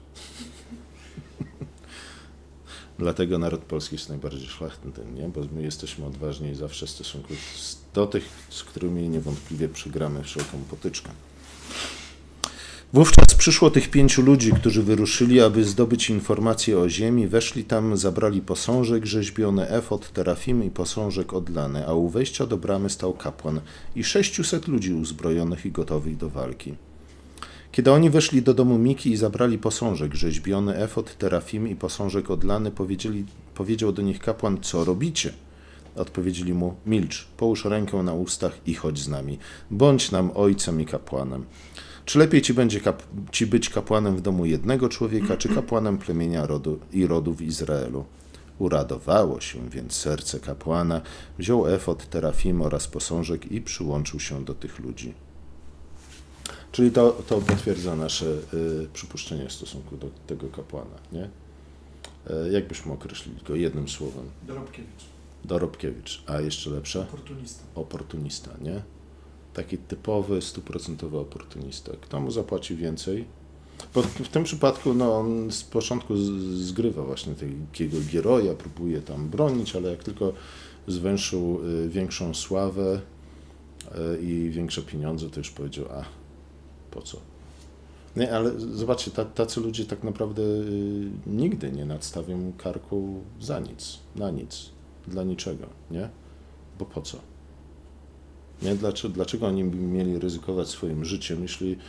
Dlatego naród polski jest najbardziej szlachetny, nie? Bo my jesteśmy odważni zawsze w stosunku do tych, z którymi niewątpliwie przegramy wszelką potyczkę. Wówczas przyszło tych 5 ludzi, którzy wyruszyli, aby zdobyć informacje o ziemi. Weszli tam, zabrali posążek rzeźbiony, efod, terafim i posążek odlany, a u wejścia do bramy stał kapłan i 600 ludzi uzbrojonych i gotowych do walki. Kiedy oni weszli do domu Miki i zabrali posążek rzeźbiony, efod, terafim i posążek odlany, powiedział do nich kapłan, co robicie? Odpowiedzieli mu, milcz, połóż rękę na ustach i chodź z nami. Bądź nam ojcem i kapłanem. Czy lepiej ci będzie ci być kapłanem w domu jednego człowieka, czy kapłanem plemienia rodu w Izraelu? Uradowało się więc serce kapłana, wziął efod, terafim oraz posążek i przyłączył się do tych ludzi. Czyli to potwierdza nasze przypuszczenie w stosunku do tego kapłana, nie? Jak byśmy określili go jednym słowem? Dorobkiewicz. Dorobkiewicz, a jeszcze lepsze? Oportunista. Oportunista, nie? Taki typowy, 100% oportunista. Kto mu zapłaci więcej? Bo w tym przypadku no, on z początku zgrywa właśnie takiego Gieroja, próbuje tam bronić, ale jak tylko zwęszył większą sławę i większe pieniądze, to już powiedział, a po co? Nie, ale zobaczcie, tacy ludzie tak naprawdę nigdy nie nadstawią karku za nic, na nic, dla niczego, nie? Bo po co? Nie? Dlaczego oni by mieli ryzykować swoim życiem,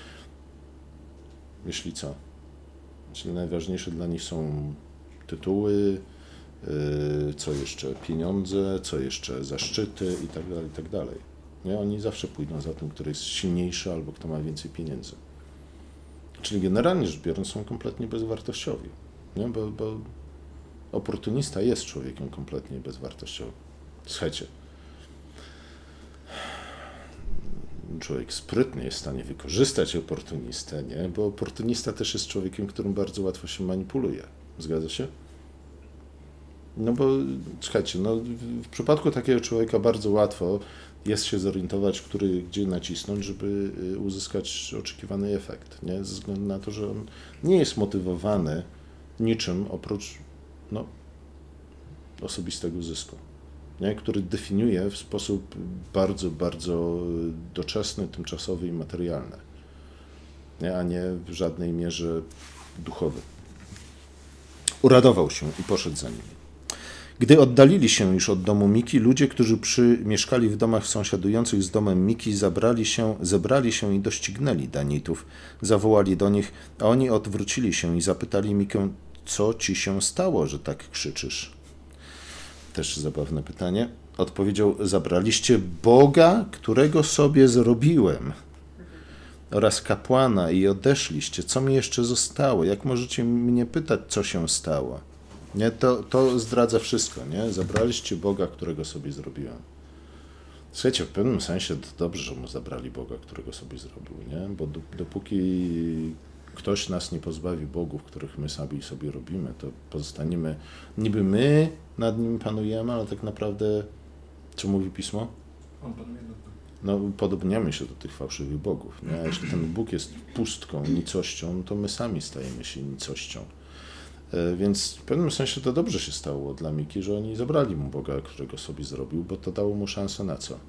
jeśli co? Jeśli najważniejsze dla nich są tytuły, co jeszcze pieniądze, co jeszcze zaszczyty i tak dalej. Nie? Oni zawsze pójdą za tym, który jest silniejszy albo kto ma więcej pieniędzy. Czyli generalnie rzecz biorąc są kompletnie bezwartościowi. Nie? Bo oportunista jest człowiekiem kompletnie bezwartościowym. Słuchajcie, człowiek sprytny jest w stanie wykorzystać oportunistę, nie? Bo oportunista też jest człowiekiem, którym bardzo łatwo się manipuluje. Zgadza się? No bo słuchajcie, no, w przypadku takiego człowieka bardzo łatwo jest się zorientować, gdzie nacisnąć, żeby uzyskać oczekiwany efekt, nie? Ze względu na to, że on nie jest motywowany niczym oprócz osobistego zysku, nie? Który definiuje w sposób bardzo, bardzo doczesny, tymczasowy i materialny, nie? A nie w żadnej mierze duchowy. Uradował się i poszedł za nimi. Gdy oddalili się już od domu Miki, ludzie, którzy mieszkali w domach sąsiadujących z domem Miki, zebrali się i doścignęli Danitów. Zawołali do nich, a oni odwrócili się i zapytali Mikę, co ci się stało, że tak krzyczysz? Też zabawne pytanie. Odpowiedział, zabraliście Boga, którego sobie zrobiłem. oraz kapłana i odeszliście, co mi jeszcze zostało? Jak możecie mnie pytać, co się stało? Nie, to zdradza wszystko, nie? Zabraliście Boga, którego sobie zrobiłem. Słuchajcie, w pewnym sensie to dobrze, że mu zabrali Boga, którego sobie zrobił, nie? Bo dopóki ktoś nas nie pozbawi bogów, których my sami sobie robimy, to pozostaniemy, niby my nad nim panujemy, ale tak naprawdę, co mówi Pismo? On panuje nad nami. No, podobniamy się do tych fałszywych bogów, nie? A jeśli ten Bóg jest pustką, nicością, to my sami stajemy się nicością. Więc w pewnym sensie to dobrze się stało dla Miki, że oni zabrali mu Boga, którego sobie zrobił, bo to dało mu szansę na co?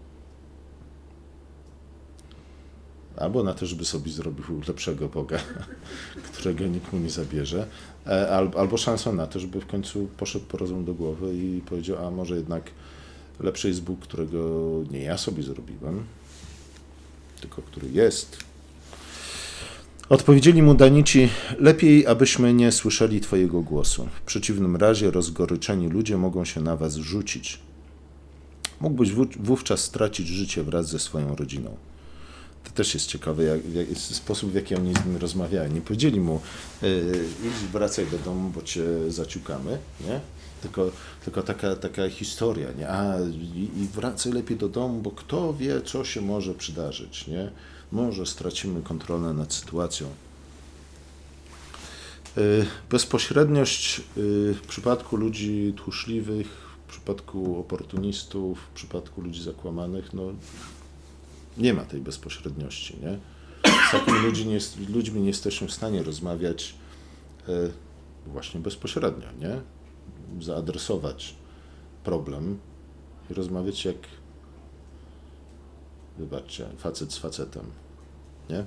Albo na to, żeby sobie zrobił lepszego Boga, którego nikt mu nie zabierze, albo szansę na to, żeby w końcu poszedł po rozum do głowy i powiedział, a może jednak lepszy jest Bóg, którego nie ja sobie zrobiłem, tylko który jest. Odpowiedzieli mu Danici, lepiej, abyśmy nie słyszeli Twojego głosu. W przeciwnym razie rozgoryczeni ludzie mogą się na was rzucić. Mógłbyś wówczas stracić życie wraz ze swoją rodziną. To też jest ciekawe, sposób, w jaki oni z nim rozmawiają. Nie powiedzieli mu, idź, wracaj do domu, bo cię zaciukamy, nie? Tylko taka historia, nie? I wracaj lepiej do domu, bo kto wie, co się może przydarzyć, nie? Może stracimy kontrolę nad sytuacją. Bezpośredniość w przypadku ludzi tchórzliwych, w przypadku oportunistów, w przypadku ludzi zakłamanych, no nie ma tej bezpośredniości, nie? Z takimi ludźmi nie jesteśmy w stanie rozmawiać właśnie bezpośrednio, nie? Zaadresować problem i rozmawiać jak, wybaczcie, facet z facetem, nie?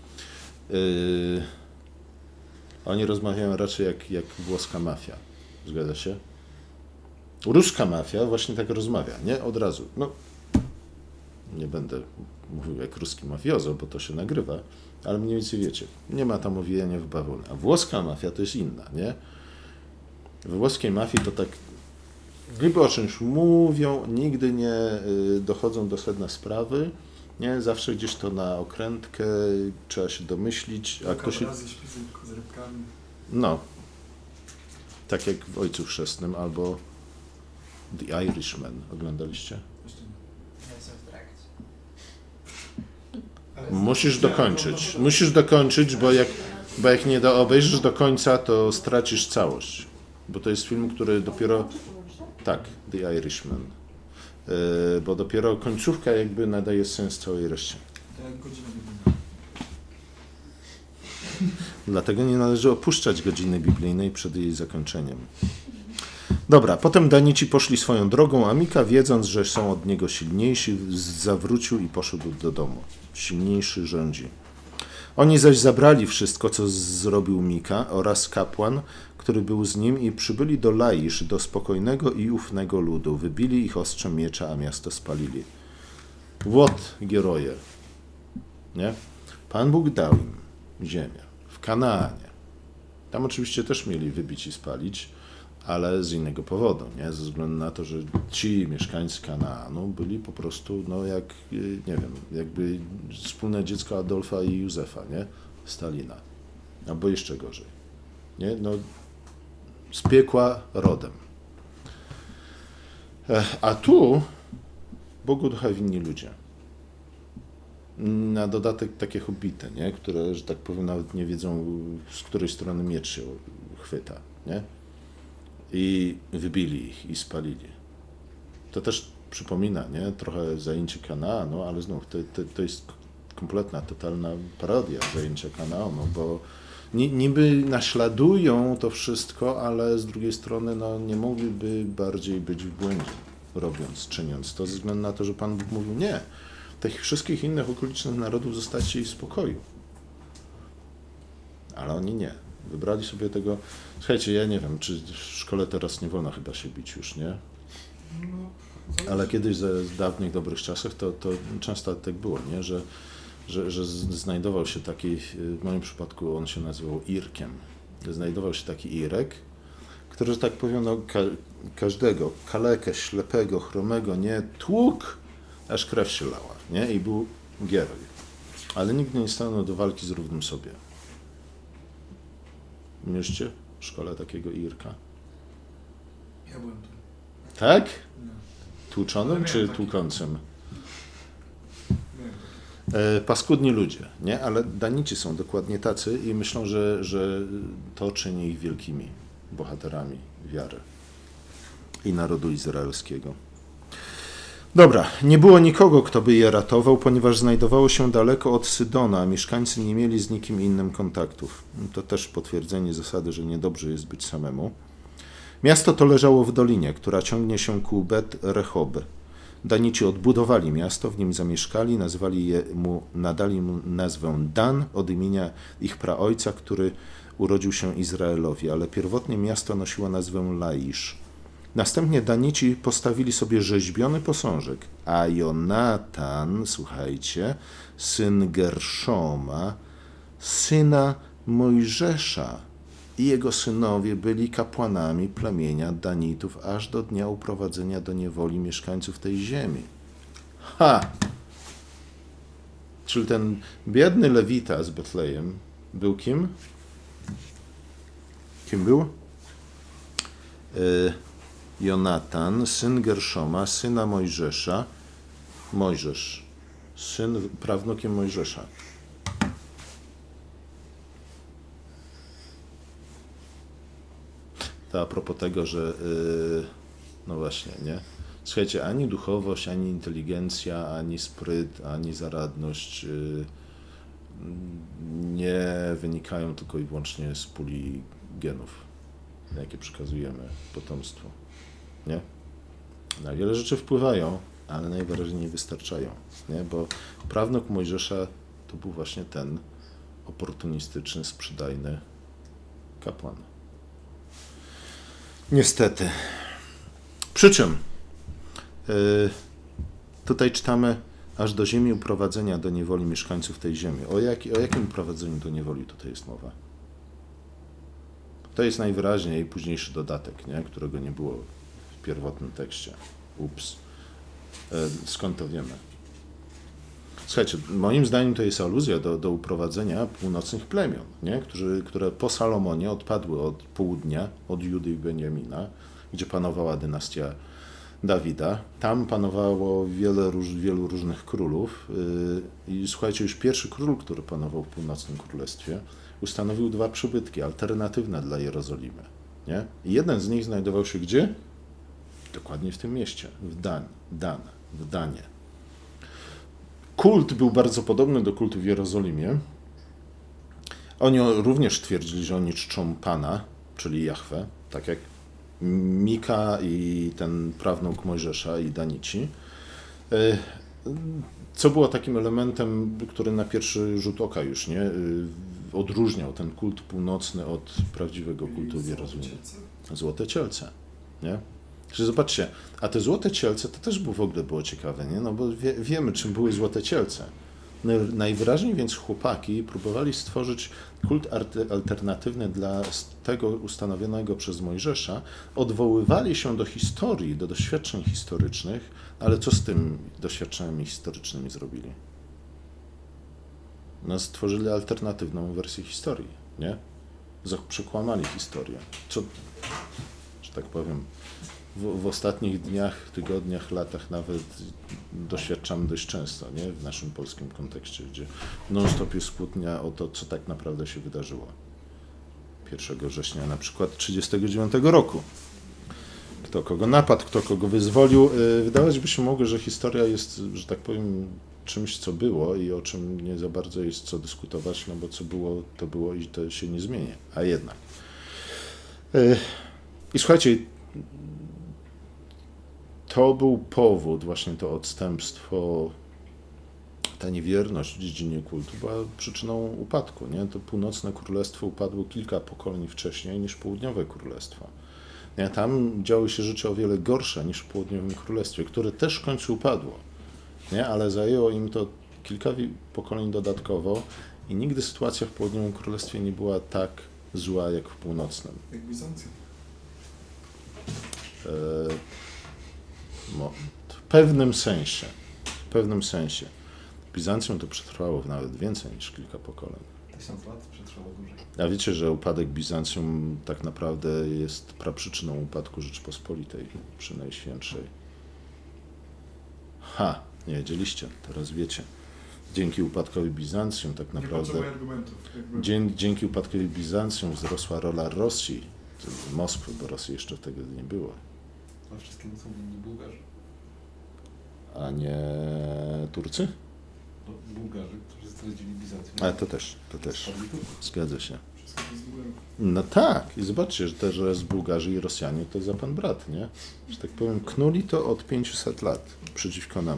Oni rozmawiają raczej jak włoska mafia, zgadza się? Ruska mafia właśnie tak rozmawia, nie? Od razu, no nie będę mówił jak ruski mafiozo, bo to się nagrywa, ale mniej więcej wiecie, nie ma tam owijania w bawełnę. A włoska mafia to jest inna, nie? We włoskiej mafii to tak niby o czymś mówią, nigdy nie dochodzą do sedna sprawy, nie? Zawsze gdzieś to na okrętkę, trzeba się domyślić, a ktoś się... Obrazy, śpisy z rybkami. No, tak jak w Ojcu Chrzestnym albo The Irishman. Oglądaliście? Jeszcze nie. Ja jestem w trakcie. Ale Musisz dokończyć, bo jak nie obejrzysz do końca, to stracisz całość. Bo to jest film, który dopiero... Tak, The Irishman. Bo dopiero końcówka jakby nadaje sens całej reszcie. To jak godzina biblijna. Dlatego nie należy opuszczać godziny biblijnej przed jej zakończeniem. Dobra, potem Danici poszli swoją drogą, a Mika, wiedząc, że są od niego silniejsi, zawrócił i poszedł do domu. Silniejszy rządzi. Oni zaś zabrali wszystko, co zrobił Mika oraz kapłan, który był z nim, i przybyli do Laisz, do spokojnego i ufnego ludu. Wybili ich ostrzem miecza, a miasto spalili. Łot geroje. Nie? Pan Bóg dał im ziemię w Kanaanie. Tam oczywiście też mieli wybić i spalić, ale z innego powodu, nie? Ze względu na to, że ci mieszkańcy Kanaanu byli po prostu, no jak, nie wiem, jakby wspólne dziecko Adolfa i Józefa, nie? Stalina. Albo jeszcze gorzej. Nie? No, z piekła rodem. A tu Bogu ducha winni ludzie. Na dodatek takie hobbity, nie? Które, że tak powiem, nawet nie wiedzą, z której strony miecz się chwyta, nie? I wybili ich i spalili. To też przypomina, nie? Trochę zajęcie Kanaanu, ale znów to jest kompletna, totalna parodia zajęcia Kanaanu, bo niby naśladują to wszystko, ale z drugiej strony no, nie mogliby bardziej być w błędzie, czyniąc to, ze względu na to, że Pan Bóg mówił, nie, tych wszystkich innych okolicznych narodów zostawcie ich w spokoju. Ale oni nie. Wybrali sobie tego... Słuchajcie, ja nie wiem, czy w szkole teraz nie wolno chyba się bić już, nie? No, Ale kiedyś w dawnych, dobrych czasach to często tak było, nie? Że znajdował się taki, w moim przypadku on się nazywał Irkiem, znajdował się taki Irek, który, że tak powiem, no, każdego, kalekę, ślepego, chromego, nie, tłukł, aż krew się lała, nie? I był gieroj. ale nigdy nie stanął do walki z równym sobie. Mieliście w szkole takiego Irka? Ja byłem tu. Tak? No. Tłuczonym Ale czy miałem taki. tłukącym? Byłem tu. Paskudni ludzie, nie? Ale Danici są dokładnie tacy i myślą, że to czyni ich wielkimi bohaterami wiary i narodu izraelskiego. Dobra, nie było nikogo, kto by je ratował, ponieważ znajdowało się daleko od Sydona, a mieszkańcy nie mieli z nikim innym kontaktów. To też potwierdzenie zasady, że niedobrze jest być samemu. Miasto to leżało w dolinie, która ciągnie się ku Bet Rehob. Danici odbudowali miasto, w nim zamieszkali, nadali mu nazwę Dan od imienia ich praojca, który urodził się Izraelowi, ale pierwotnie miasto nosiło nazwę Laisz. Następnie Danici postawili sobie rzeźbiony posążek, a Jonatan, słuchajcie, syn Gerszoma, syna Mojżesza i jego synowie byli kapłanami plemienia Danitów aż do dnia uprowadzenia do niewoli mieszkańców tej ziemi. Ha! Czyli ten biedny Lewita z Betlejem był kim? Kim był? Jonatan, syn Gerszoma, syna Mojżesza. Mojżesz, prawnukiem Mojżesza. To a propos tego, że no właśnie, nie? Słuchajcie, ani duchowość, ani inteligencja, ani spryt, ani zaradność nie wynikają tylko i wyłącznie z puli genów, jakie przekazujemy potomstwu. Nie? Na wiele rzeczy wpływają, ale najwyraźniej nie wystarczają. Nie? Bo prawnuk Mojżesza to był właśnie ten oportunistyczny, sprzedajny kapłan. Niestety. Przy czym tutaj czytamy aż do ziemi uprowadzenia do niewoli mieszkańców tej ziemi. O jakim uprowadzeniu do niewoli tutaj jest mowa? To jest najwyraźniej późniejszy dodatek, nie? Którego nie było w pierwotnym tekście. Ups. Skąd to wiemy? Słuchajcie, moim zdaniem to jest aluzja do uprowadzenia północnych plemion, nie? Które po Salomonie odpadły od południa, od Judy i Benjamina, gdzie panowała dynastia Dawida. Tam panowało wielu różnych królów i słuchajcie, już pierwszy król, który panował w północnym królestwie, ustanowił 2 przybytki alternatywne dla Jerozolimy. Nie? I jeden z nich znajdował się gdzie? Dokładnie w tym mieście, w Danie. Kult był bardzo podobny do kultu w Jerozolimie. Oni również twierdzili, że oni czczą Pana, czyli Jahwe, tak jak Mika i ten prawnuk Mojżesza i Danici. Co było takim elementem, który na pierwszy rzut oka już nie odróżniał ten kult północny od prawdziwego kultu w Jerozolimie. Złote cielce. Nie? Czyli zobaczcie, a te złote cielce to też w ogóle było ciekawe, nie? No bo wiemy, czym były złote cielce. Najwyraźniej więc chłopaki próbowali stworzyć kult alternatywny dla tego ustanowionego przez Mojżesza, odwoływali się do historii, do doświadczeń historycznych, ale co z tym doświadczeniami historycznymi zrobili? No, stworzyli alternatywną wersję historii, nie? Przekłamali historię. Co, że tak powiem, w ostatnich dniach, tygodniach, latach nawet doświadczamy dość często, nie? W naszym polskim kontekście, gdzie non-stop jest kłótnia o to, co tak naprawdę się wydarzyło. 1 września na przykład 1939 roku. Kto kogo napadł, kto kogo wyzwolił. Wydawać by się mogło, że historia jest, że tak powiem, czymś, co było i o czym nie za bardzo jest co dyskutować, no bo co było, to było i to się nie zmieni. A jednak. I słuchajcie, to był powód, właśnie to odstępstwo, ta niewierność w dziedzinie kultu była przyczyną upadku. Nie? To północne królestwo upadło kilka pokoleń wcześniej niż południowe królestwo. Nie? Tam działy się rzeczy o wiele gorsze niż w południowym królestwie, które też w końcu upadło. Nie? Ale zajęło im to kilka pokoleń dodatkowo i nigdy sytuacja w południowym królestwie nie była tak zła jak w północnym. Jak Bizancja. W pewnym sensie. Bizancjum to przetrwało nawet więcej niż kilka pokoleń. 1000 lat przetrwało dłużej. A wiecie, że upadek Bizancjum tak naprawdę jest praprzyczyną upadku Rzeczypospolitej, przy Najświętszej. Nie wiedzieliście, teraz wiecie. Dzięki upadkowi Bizancjum tak Nie naprawdę... potrzebuję argumentów. Dzięki upadkowi Bizancjum wzrosła rola Rosji, Moskwy, bo Rosji jeszcze wtedy nie było, Ale wszystkiemu są winni Bułgarzy. a nie Turcy? No, Bułgarzy, którzy zdradzili Bizancjum. Ale to też, Spadli Turków. zgadza się. Wszystko to z Google. No tak, i zobaczcie, że też jest Bułgarzy i Rosjanie to za pan brat, nie? Że tak powiem, knuli to od 500 lat przeciwko nam.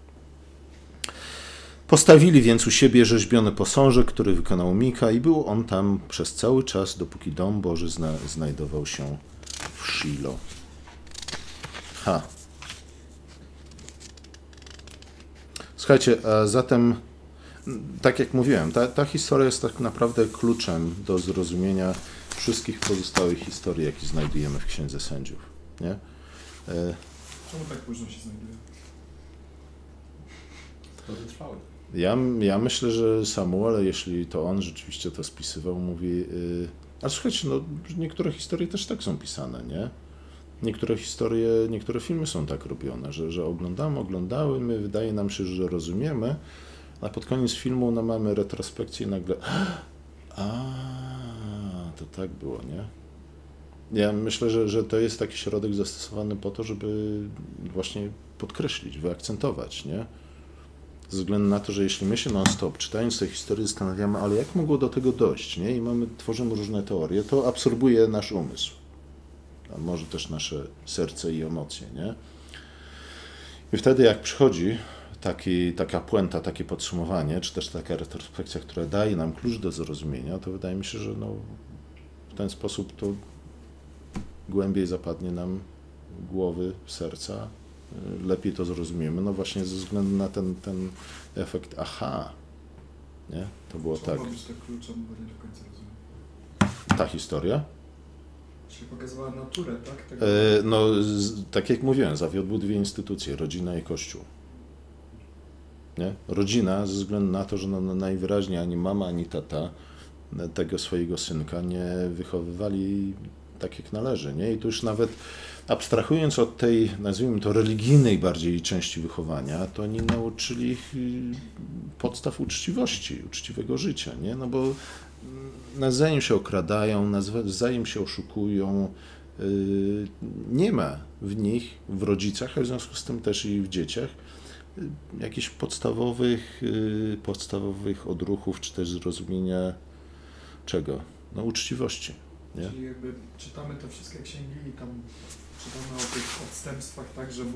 Postawili więc u siebie rzeźbiony posążek, który wykonał Mika i był on tam przez cały czas, dopóki dom Boży znajdował się w Shilo. Słuchajcie, a zatem, tak jak mówiłem, ta historia jest tak naprawdę kluczem do zrozumienia wszystkich pozostałych historii, jakie znajdujemy w Księdze Sędziów. Nie? Czemu tak późno się znajduje? To wytrwały. Ja myślę, że Samuel, jeśli to on rzeczywiście to spisywał, mówi... Ale słuchajcie, no, niektóre historie też tak są pisane, nie? Niektóre filmy są tak robione, że oglądały, my wydaje nam się, że rozumiemy, a pod koniec filmu no, mamy retrospekcję i nagle to tak było, nie? Ja myślę, że to jest taki środek zastosowany po to, żeby właśnie podkreślić, wyakcentować, nie? Ze względu na to, że jeśli my się non-stop, czytając tę historię, zastanawiamy, ale jak mogło do tego dojść, nie? I tworzymy różne teorie, to absorbuje nasz umysł. A może też nasze serce i emocje, nie? I wtedy jak przychodzi taka puenta, takie podsumowanie, czy też taka retrospekcja, która daje nam klucz do zrozumienia, to wydaje mi się, że no, w ten sposób to głębiej zapadnie nam w głowy, w serca, lepiej to zrozumiemy, no właśnie ze względu na ten efekt nie? To było Czemu tak. ma być tak kluczem, bo nie do końca rozumiem. Ta historia? Czyli pokazywała naturę, tak? Tego... Tak jak mówiłem, zawiodły dwie instytucje, rodzina i Kościół. Nie? Rodzina ze względu na to, że no najwyraźniej ani mama, ani tata tego swojego synka nie wychowywali tak jak należy, nie? I tu już nawet abstrahując od tej, nazwijmy to, religijnej bardziej części wychowania, to oni nauczyli ich podstaw uczciwości, uczciwego życia, nie? No bo nawzajem się okradają, nawzajem się oszukują, nie ma w nich, w rodzicach, a w związku z tym też i w dzieciach, jakichś podstawowych odruchów, czy też zrozumienia czego? No uczciwości. Nie? Czyli jakby czytamy te wszystkie księgi i tam czytamy o tych odstępstwach, tak, że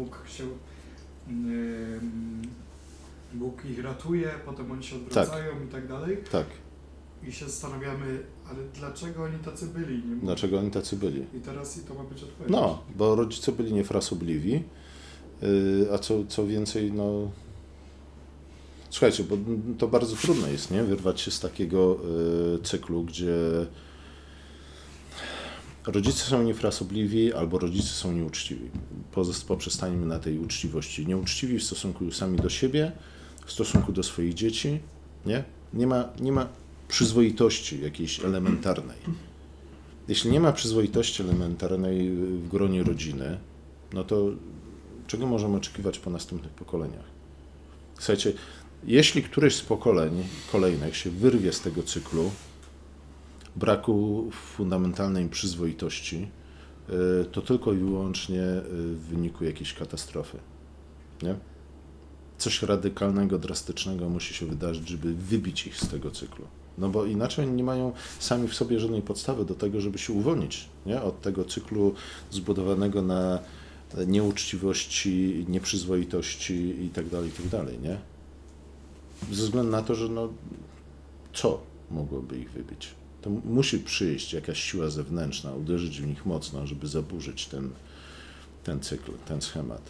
Bóg ich ratuje, potem oni się odwracają i tak dalej. Tak. I się zastanawiamy, ale dlaczego oni tacy byli? Nie? Dlaczego oni tacy byli? I teraz to ma być odpowiedź. No, bo rodzice byli niefrasobliwi, a co więcej, no... Słuchajcie, bo to bardzo trudne jest, nie? Wyrwać się z takiego cyklu, gdzie rodzice są niefrasobliwi albo rodzice są nieuczciwi. Poprzestańmy na tej uczciwości. Nieuczciwi w stosunku sami do siebie, w stosunku do swoich dzieci, nie? Nie ma przyzwoitości jakiejś elementarnej. Jeśli nie ma przyzwoitości elementarnej w gronie rodziny, no to czego możemy oczekiwać po następnych pokoleniach? Słuchajcie, jeśli któreś z pokoleń kolejnych się wyrwie z tego cyklu braku fundamentalnej przyzwoitości, to tylko i wyłącznie w wyniku jakiejś katastrofy. Nie? Coś radykalnego, drastycznego musi się wydarzyć, żeby wybić ich z tego cyklu. No bo inaczej nie mają sami w sobie żadnej podstawy do tego, żeby się uwolnić, nie? Od tego cyklu zbudowanego na nieuczciwości, nieprzyzwoitości itd., nie? Ze względu na to, że no, co mogłoby ich wybić? To musi przyjść jakaś siła zewnętrzna, uderzyć w nich mocno, żeby zaburzyć ten cykl, ten schemat.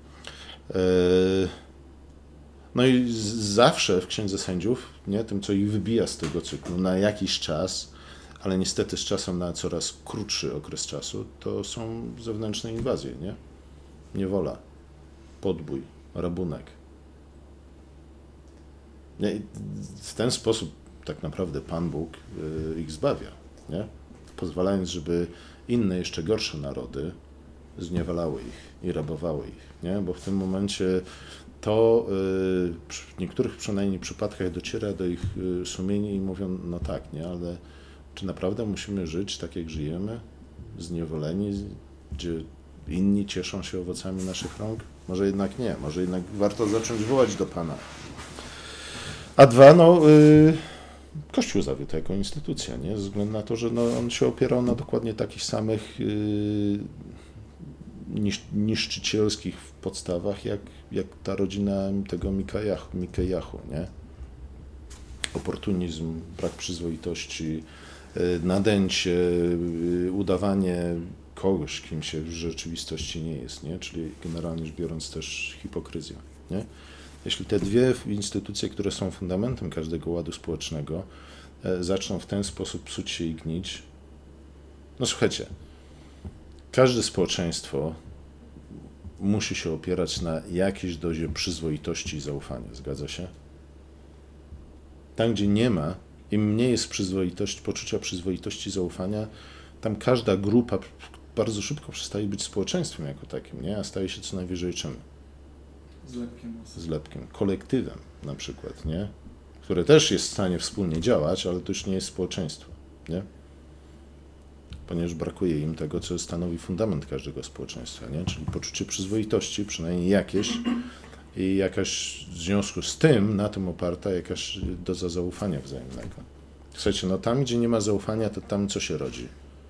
No i zawsze w Księdze Sędziów, nie, tym, co ich wybija z tego cyklu na jakiś czas, ale niestety z czasem na coraz krótszy okres czasu, to są zewnętrzne inwazje, nie? Niewola, podbój, rabunek. Nie? I w ten sposób tak naprawdę Pan Bóg ich zbawia, nie? Pozwalając, żeby inne, jeszcze gorsze narody zniewalały ich i rabowały ich, nie? Bo w tym momencie to w niektórych przynajmniej przypadkach dociera do ich sumienia i mówią, no tak, nie, ale czy naprawdę musimy żyć tak, jak żyjemy, zniewoleni, gdzie inni cieszą się owocami naszych rąk? Może jednak nie, może jednak warto zacząć wołać do Pana. A dwa, no, Kościół zawiódł jako instytucja, nie? Ze względu na to, że no, on się opierał na dokładnie takich samych niszczycielskich podstawach, jak ta rodzina tego Mikejahu, nie? Oportunizm, brak przyzwoitości, nadęcie, udawanie kogoś, kim się w rzeczywistości nie jest, nie? Czyli generalnie rzecz biorąc też hipokryzja, nie? Jeśli te dwie instytucje, które są fundamentem każdego ładu społecznego, zaczną w ten sposób psuć się i gnić, no słuchajcie, każde społeczeństwo musi się opierać na jakiejś dozie przyzwoitości i zaufania, zgadza się? Tam, gdzie nie ma, im mniej jest poczucia przyzwoitości i zaufania, tam każda grupa bardzo szybko przestaje być społeczeństwem jako takim, nie? A staje się co najwyżej czym? Zlepkiem, kolektywem na przykład, nie? Które też jest w stanie wspólnie działać, ale to już nie jest społeczeństwo, nie? Ponieważ brakuje im tego, co stanowi fundament każdego społeczeństwa, nie? Czyli poczucie przyzwoitości, przynajmniej jakieś, i jakaś w związku z tym, na tym oparta jakaś doza zaufania wzajemnego. Słuchajcie, no tam, gdzie nie ma zaufania, to tam co się rodzi?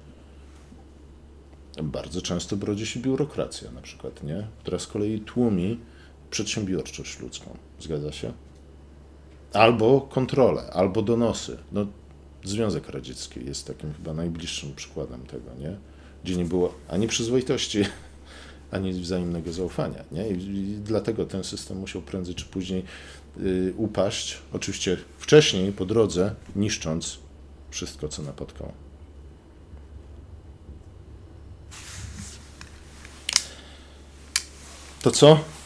Bardzo często rodzi się biurokracja na przykład, nie? Która z kolei tłumi przedsiębiorczość ludzką. Zgadza się? Albo kontrolę, albo donosy. No, Związek Radziecki jest takim chyba najbliższym przykładem tego, nie? Gdzie nie było ani przyzwoitości, ani wzajemnego zaufania, nie? I dlatego ten system musiał prędzej czy później upaść. Oczywiście wcześniej, po drodze, niszcząc wszystko, co napotkał. To co?